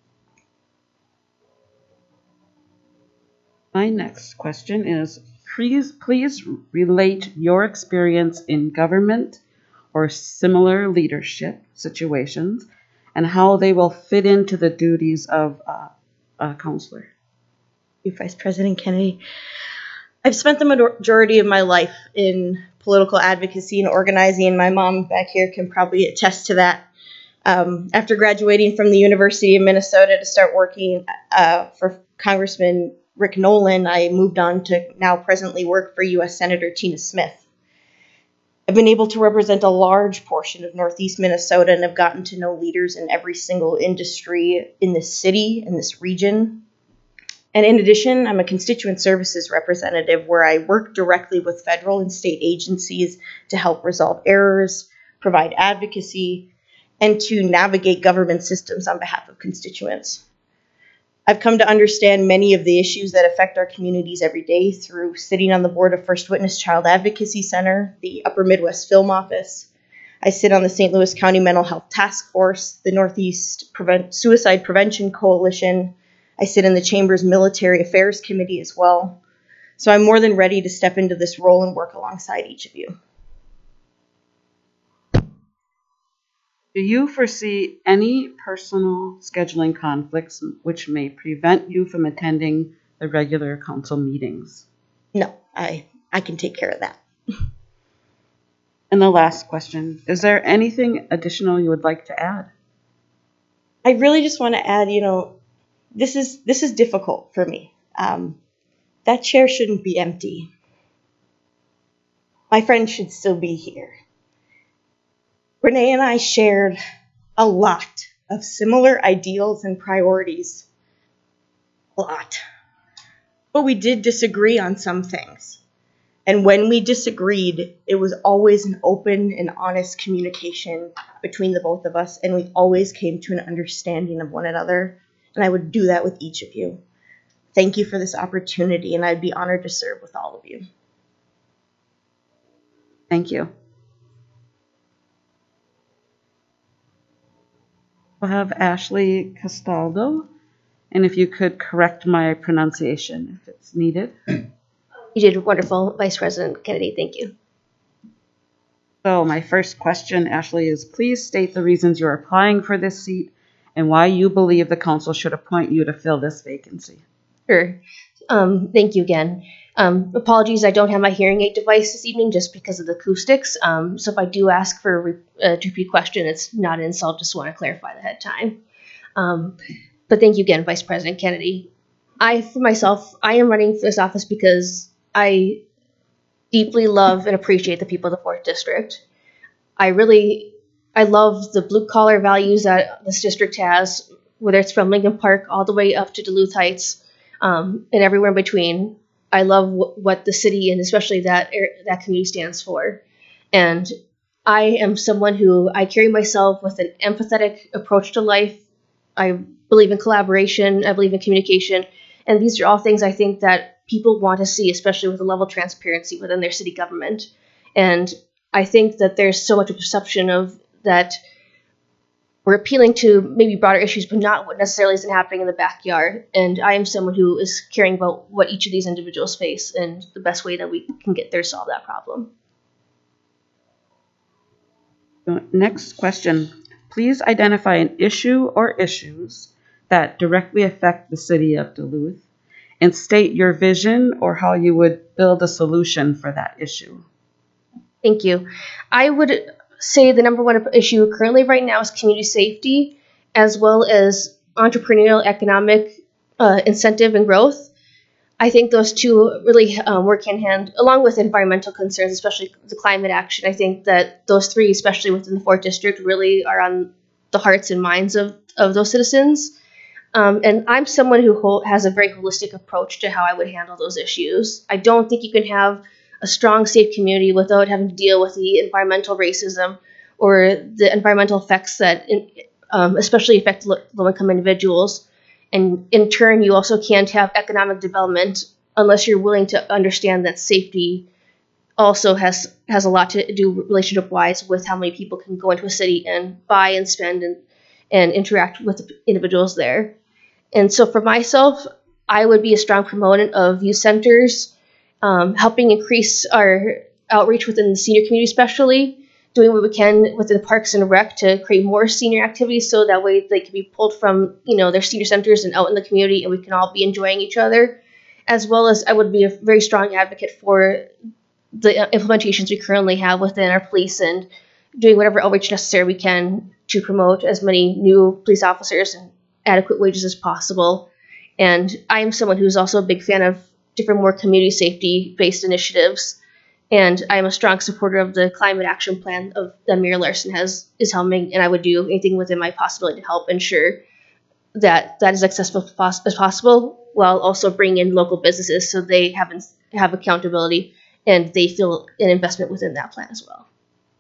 My next question is, please relate your experience in government or similar leadership situations and how they will fit into the duties of a counselor.
Thank you, Vice President Kennedy. I've spent the majority of my life in political advocacy and organizing, and my mom back here can probably attest to that. After graduating from the University of Minnesota to start working for Congressman Rick Nolan, I moved on to now presently work for U.S. Senator Tina Smith. I've been able to represent a large portion of Northeast Minnesota and have gotten to know leaders in every single industry in this city, in this region. And in addition, I'm a constituent services representative where I work directly with federal and state agencies to help resolve errors, provide advocacy, and to navigate government systems on behalf of constituents. I've come to understand many of the issues that affect our communities every day through sitting on the board of First Witness Child Advocacy Center, the Upper Midwest Film Office. I sit on the St. Louis County Mental Health Task Force, the Northeast Suicide Prevention Coalition. I sit in the Chamber's Military Affairs Committee as well. So I'm more than ready to step into this role and work alongside each of you.
Do you foresee any personal scheduling conflicts which may prevent you from attending the regular council meetings?
No, I can take care of that.
And the last question, is there anything additional you would like to add?
I really just want to add, this is difficult for me. That chair shouldn't be empty. My friend should still be here. Renee and I shared a lot of similar ideals and priorities. A lot. But we did disagree on some things. And when we disagreed, it was always an open and honest communication between the both of us, and we always came to an understanding of one another. And I would do that with each of you. Thank you for this opportunity, and I'd be honored to serve with all of you.
Thank you. We'll have Ashley Castaldo, and if you could correct my pronunciation if it's needed.
You did wonderful, Vice President Kennedy. Thank you.
So my first question, Ashley, is please state the reasons you're applying for this seat and why you believe the council should appoint you to fill this vacancy.
Sure. Thank you again. Apologies, I don't have my hearing aid device this evening just because of the acoustics. So if I do ask for a repeat question, it's not an insult. Just want to clarify that ahead of time. But thank you again, Vice President Kennedy. For myself, I am running for this office because I deeply love and appreciate the people of the 4th District. I love the blue collar values that this district has, whether it's from Lincoln Park all the way up to Duluth Heights, and everywhere in between. I love what the city and especially that community stands for. And I am someone who I carry myself with an empathetic approach to life. I believe in collaboration. I believe in communication. And these are all things I think that people want to see, especially with a level of transparency within their city government. And I think that there's so much a perception of that we're appealing to maybe broader issues, but not what necessarily isn't happening in the backyard. And I am someone who is caring about what each of these individuals face and the best way that we can get there to solve that problem.
Next question. Please identify an issue or issues that directly affect the city of Duluth and state your vision or how you would build a solution for that issue.
Thank you. I would say the number one issue currently right now is community safety, as well as entrepreneurial economic incentive and growth. I think those two really work hand in hand, along with environmental concerns, especially the climate action. I think that those three, especially within the 4th District, really are on the hearts and minds of those citizens. And I'm someone who has a very holistic approach to how I would handle those issues. I don't think you can have a strong, safe community without having to deal with the environmental racism or the environmental effects that especially affect low-income individuals. And in turn, you also can't have economic development unless you're willing to understand that safety also has a lot to do relationship-wise with how many people can go into a city and buy and spend and interact with the individuals there. And so for myself, I would be a strong proponent of youth centers, helping increase our outreach within the senior community especially, doing what we can within the Parks and Rec to create more senior activities so that way they can be pulled from their senior centers and out in the community and we can all be enjoying each other. As well as I would be a very strong advocate for the implementations we currently have within our police and doing whatever outreach necessary we can to promote as many new police officers and adequate wages as possible. And I am someone who's also a big fan of different more community safety based initiatives. And I am a strong supporter of the climate action plan that Mayor Larson is helming, and I would do anything within my possibility to help ensure that is accessible as possible, while also bringing in local businesses so they have accountability and they feel an investment within that plan as well.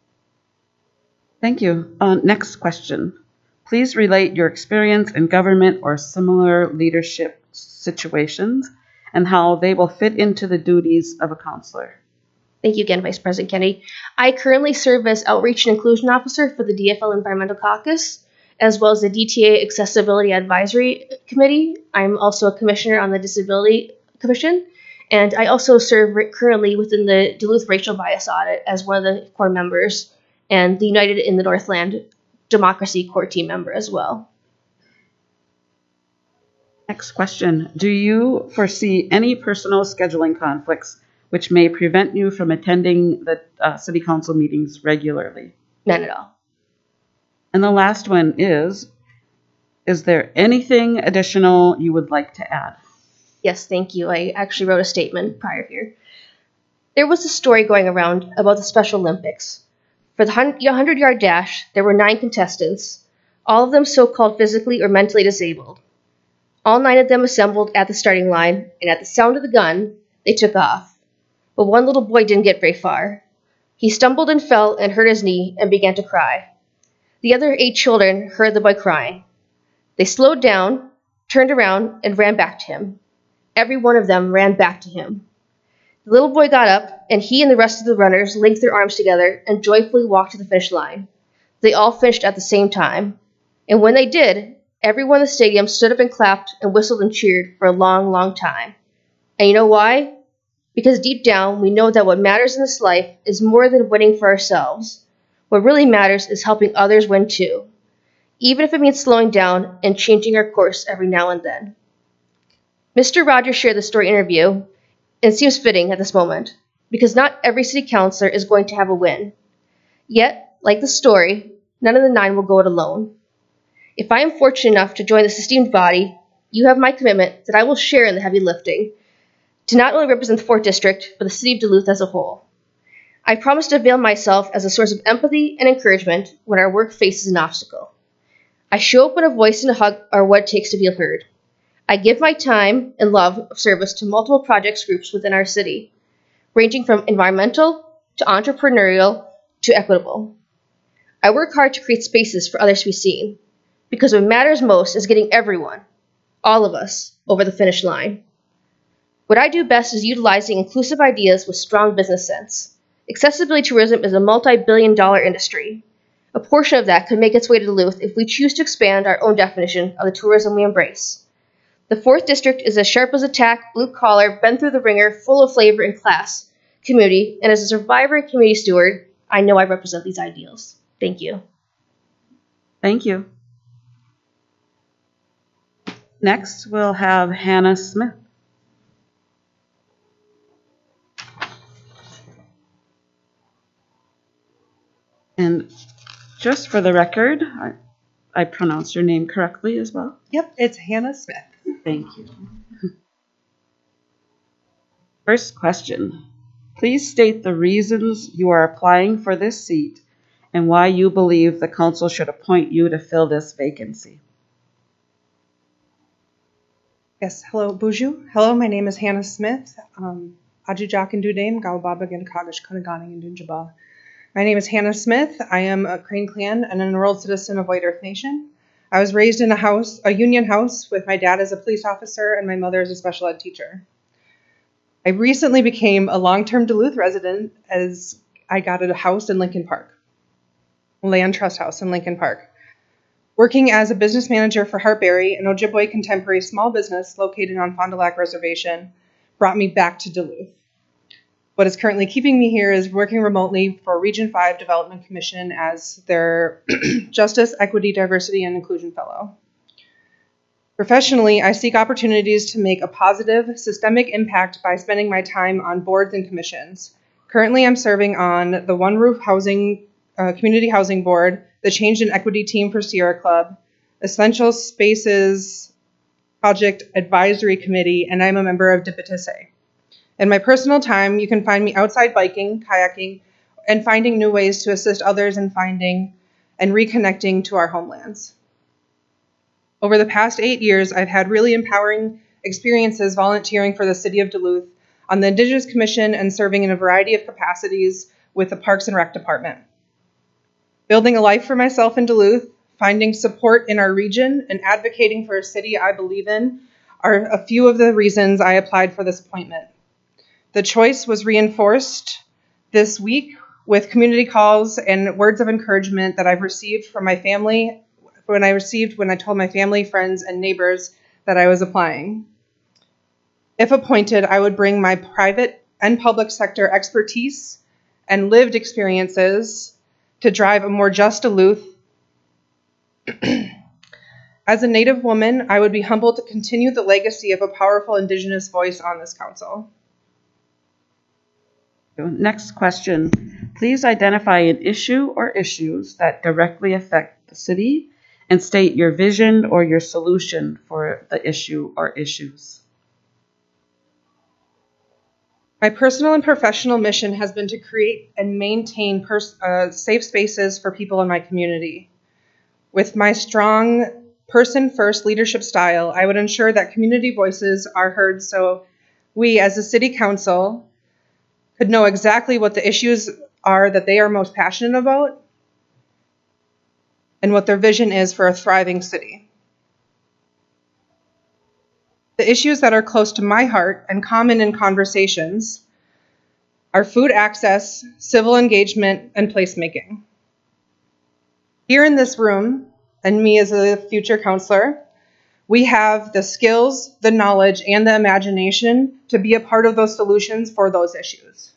Thank you. Next question. Please relate your experience in government or similar leadership situations and how they will fit into the duties of a counselor.
Thank you again, Vice President Kennedy. I currently serve as Outreach and Inclusion Officer for the DFL Environmental Caucus, as well as the DTA Accessibility Advisory Committee. I'm also a commissioner on the Disability Commission, and I also serve currently within the Duluth Racial Bias Audit as one of the core members, and the United in the Northland Democracy core team member as well.
Next question. Do you foresee any personal scheduling conflicts which may prevent you from attending the city council meetings regularly?
None at all.
And the last one is there anything additional you would like to add?
Yes, thank you. I actually wrote a statement prior here. There was a story going around about the Special Olympics. For the 100-yard dash, there were 9 contestants, all of them so-called physically or mentally disabled. All 9 of them assembled at the starting line, and at the sound of the gun, they took off. But one little boy didn't get very far. He stumbled and fell and hurt his knee and began to cry. The other 8 children heard the boy crying. They slowed down, turned around, and ran back to him. Every one of them ran back to him. The little boy got up, and he and the rest of the runners linked their arms together and joyfully walked to the finish line. They all finished at the same time. And when they did, everyone in the stadium stood up and clapped and whistled and cheered for a long, long time. And you know why? Because deep down, we know that what matters in this life is more than winning for ourselves. What really matters is helping others win too, even if it means slowing down and changing our course every now and then. Mr. Rogers shared the story interview, and it seems fitting at this moment, because not every city councilor is going to have a win. Yet, like the story, none of the 9 will go it alone. If I am fortunate enough to join this esteemed body, you have my commitment that I will share in the heavy lifting, to not only represent the 4th District, but the City of Duluth as a whole. I promise to avail myself as a source of empathy and encouragement when our work faces an obstacle. I show up when a voice and a hug are what it takes to feel heard. I give my time and love of service to multiple projects groups within our city, ranging from environmental to entrepreneurial to equitable. I work hard to create spaces for others to be seen, because what matters most is getting everyone, all of us, over the finish line. What I do best is utilizing inclusive ideas with strong business sense. Accessibility tourism is a multi-billion-dollar industry. A portion of that could make its way to Duluth if we choose to expand our own definition of the tourism we embrace. The 4th District is as sharp as a tack, blue-collar, been through the ringer, full of flavor and class community, and as a survivor and community steward, I know I represent these ideals. Thank you.
Thank you. Next, we'll have Hannah Smith. And just for the record, I pronounced your name correctly as well.
Yep, it's Hannah Smith.
Thank you. First question. Please state the reasons you are applying for this seat and why you believe the council should appoint you to fill this vacancy.
Yes, hello, Buju. Hello, my name is Hannah Smith. Ajujak and Dudame, Gawababa and Kagish Kunagani and Dunjaba. My name is Hannah Smith. I am a Crane Clan and an enrolled citizen of White Earth Nation. I was raised in a union house with my dad as a police officer and my mother as a special ed teacher. I recently became a long-term Duluth resident as I got a house in Lincoln Park, land trust house in Lincoln Park. Working as a business manager for Hartberry, an Ojibwe contemporary small business located on Fond du Lac Reservation, brought me back to Duluth. What is currently keeping me here is working remotely for Region 5 Development Commission as their Justice, Equity, Diversity, and Inclusion Fellow. Professionally, I seek opportunities to make a positive, systemic impact by spending my time on boards and commissions. Currently, I'm serving on the One Roof Housing Community Housing Board, the Change and Equity Team for Sierra Club, Essential Spaces Project Advisory Committee, and I'm a member of Dipitase. In my personal time, you can find me outside biking, kayaking, and finding new ways to assist others in finding and reconnecting to our homelands. Over the past 8 years, I've had really empowering experiences volunteering for the City of Duluth on the Indigenous Commission and serving in a variety of capacities with the Parks and Rec Department. Building a life for myself in Duluth, finding support in our region, and advocating for a city I believe in are a few of the reasons I applied for this appointment. The choice was reinforced this week with community calls and words of encouragement that I've received from my family when I told my family, friends, and neighbors that I was applying. If appointed, I would bring my private and public sector expertise and lived experiences to drive a more just Duluth. As a Native woman, I would be humbled to continue the legacy of a powerful Indigenous voice on this council.
Next question. Please identify an issue or issues that directly affect the city and state your vision or your solution for the issue or issues.
My personal and professional mission has been to create and maintain safe spaces for people in my community. With my strong person-first leadership style, I would ensure that community voices are heard so we as a city council could know exactly what the issues are that they are most passionate about and what their vision is for a thriving city. The issues that are close to my heart and common in conversations are food access, civil engagement, and placemaking. Here in this room, and me as a future counselor, we have the skills, the knowledge, and the imagination to be a part of those solutions for those issues.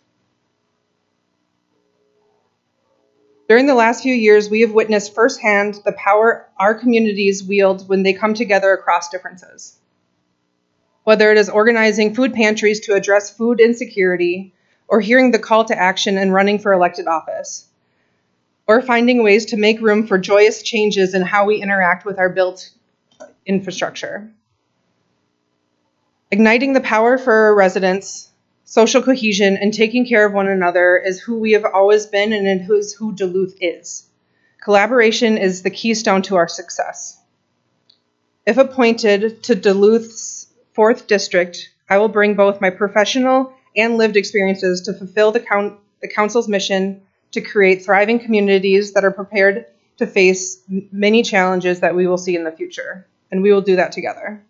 During the last few years, we have witnessed firsthand the power our communities wield when they come together across differences. Whether it is organizing food pantries to address food insecurity, or hearing the call to action and running for elected office, or finding ways to make room for joyous changes in how we interact with our built infrastructure. Igniting the power for our residents, social cohesion, and taking care of one another is who we have always been and it is who Duluth is. Collaboration is the keystone to our success. If appointed to Duluth's 4th District, I will bring both my professional and lived experiences to fulfill the Council's mission to create thriving communities that are prepared to face many challenges that we will see in the future. And we will do that together.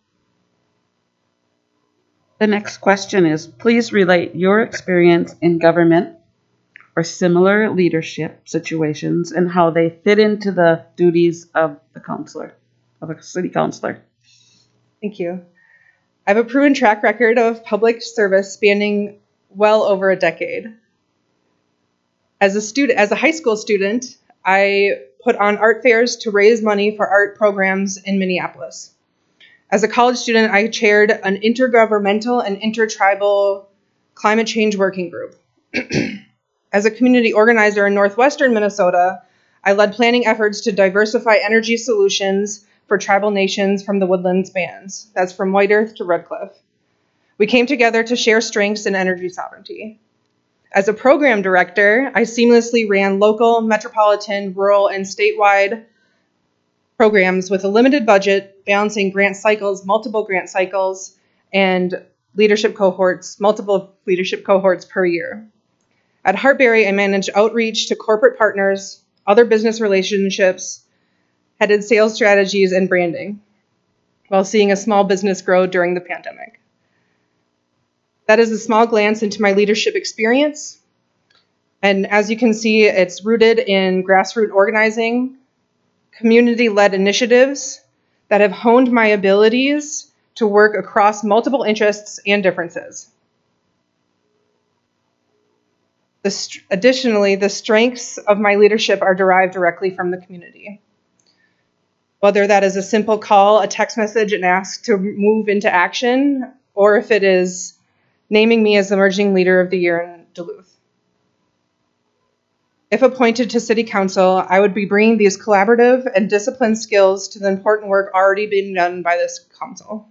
The next question is, please relate your experience in government or similar leadership situations and how they fit into the duties of a city councilor.
Thank you. I have a proven track record of public service spanning well over a decade. As a high school student, I put on art fairs to raise money for art programs in Minneapolis. As a college student, I chaired an intergovernmental and intertribal climate change working group. As a community organizer in northwestern Minnesota, I led planning efforts to diversify energy solutions for tribal nations from the Woodlands Bands. That's from White Earth to Red Cliff. We came together to share strengths in energy sovereignty. As a program director, I seamlessly ran local, metropolitan, rural, and statewide programs with a limited budget, balancing multiple grant cycles, and multiple leadership cohorts per year. At Hartberry, I managed outreach to corporate partners, other business relationships, headed sales strategies and branding, while seeing a small business grow during the pandemic. That is a small glance into my leadership experience. And as you can see, it's rooted in grassroots organizing, community-led initiatives that have honed my abilities to work across multiple interests and differences. Additionally, the strengths of my leadership are derived directly from the community. Whether that is a simple call, a text message, and ask to move into action, or if it is naming me as Emerging Leader of the Year in Duluth. If appointed to City Council, I would be bringing these collaborative and disciplined skills to the important work already being done by this council.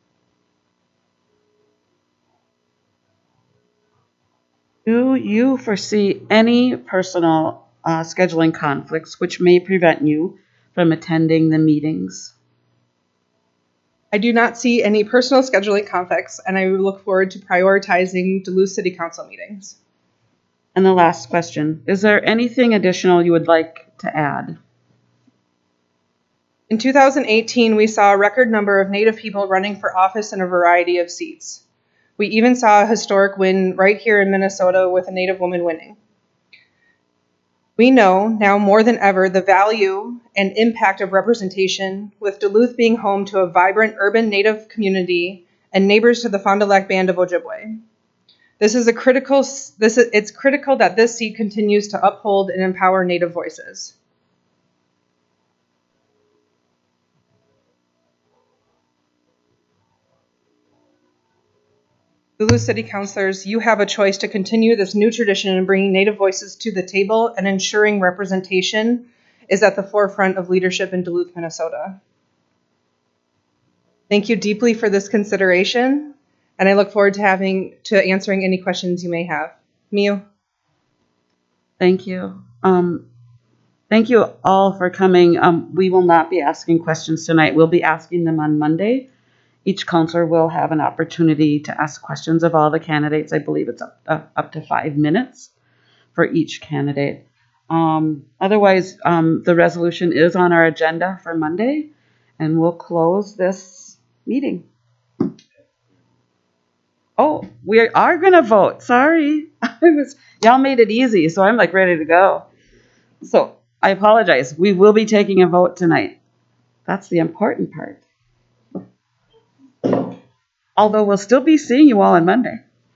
Do you foresee any personal scheduling conflicts which may prevent you from attending the meetings?
I do not see any personal scheduling conflicts, and I look forward to prioritizing Duluth City Council meetings.
And the last question, is there anything additional you would like to add?
In 2018, we saw a record number of Native people running for office in a variety of seats. We even saw a historic win right here in Minnesota with a Native woman winning. We know now more than ever the value and impact of representation, with Duluth being home to a vibrant urban Native community and neighbors to the Fond du Lac Band of Ojibwe. It's critical that this seat continues to uphold and empower Native voices. Duluth City Councilors, you have a choice to continue this new tradition in bringing Native voices to the table and ensuring representation is at the forefront of leadership in Duluth, Minnesota. Thank you deeply for this consideration, and I look forward to answering any questions you may have. Miu.
Thank you. Thank you all for coming. We will not be asking questions tonight. We'll be asking them on Monday. Each counselor will have an opportunity to ask questions of all the candidates. I believe it's up to 5 minutes for each candidate. Otherwise, the resolution is on our agenda for Monday, and we'll close this meeting. Oh, we are going to vote. Sorry. Y'all made it easy, so I'm like ready to go. So I apologize. We will be taking a vote tonight. That's the important part. Although we'll still be seeing you all on Monday.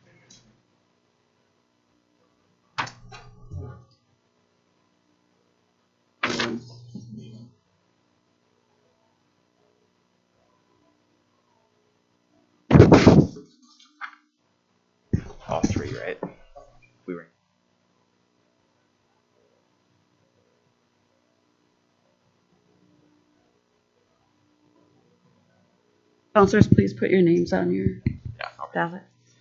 All three, right? We were.
Counselors, please put your names on your ballot.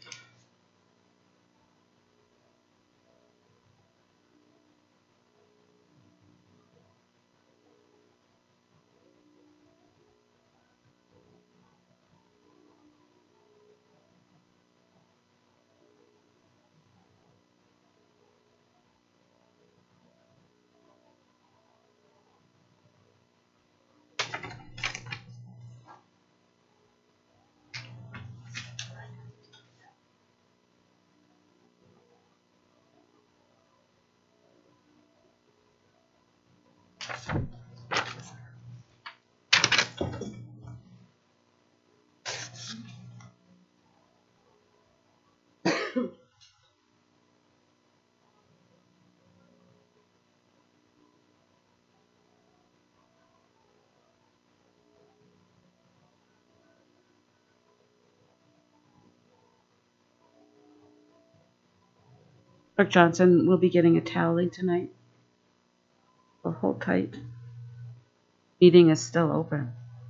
Clerk Johnson will be getting a tally tonight. So hold tight. Meeting is still open.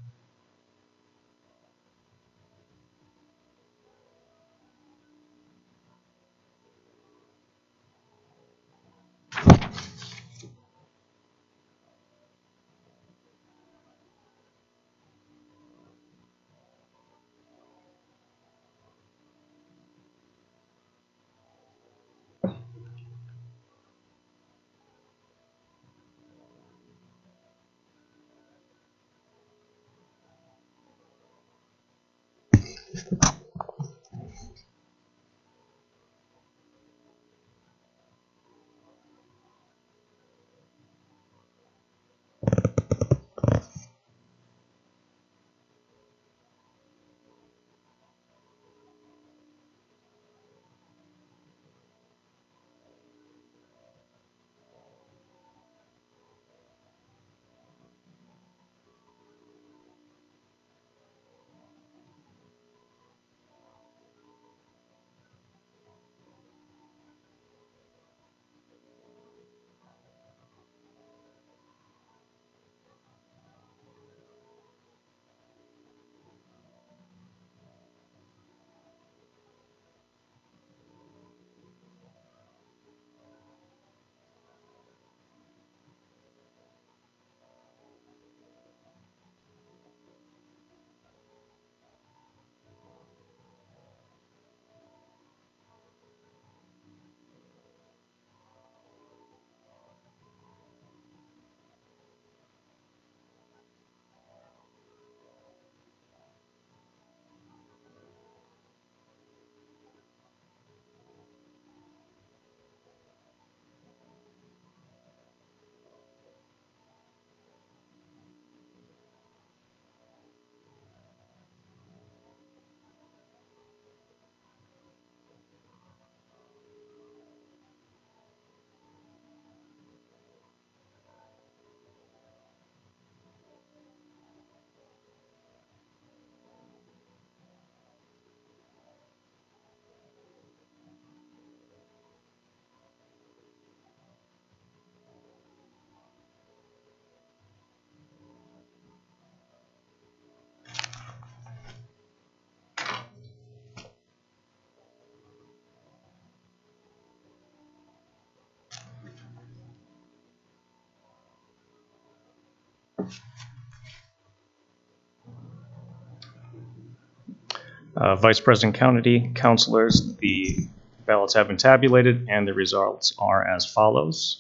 Vice President Kennedy, councilors, the ballots have been tabulated and the results are as follows.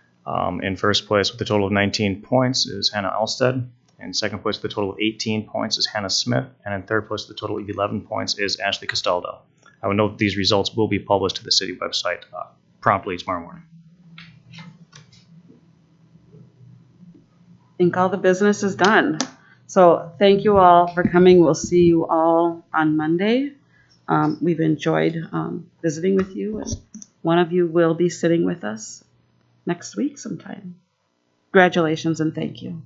In first place with a total of 19 points is Hannah Alstead. In second place with a total of 18 points is Hannah Smith. And in third place with a total of 11 points is Ashley Castaldo. I would note that these results will be published to the city website promptly tomorrow morning.
I think all the business is done. So thank you all for coming. We'll see you all on Monday. We've enjoyed visiting with you, and one of you will be sitting with us next week sometime. Congratulations and thank you.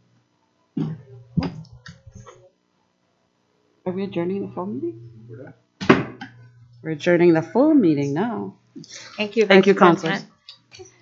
Are we adjourning the full meeting? We're adjourning the full meeting now.
Thank you,
Thank you,
Vice President.
councilors.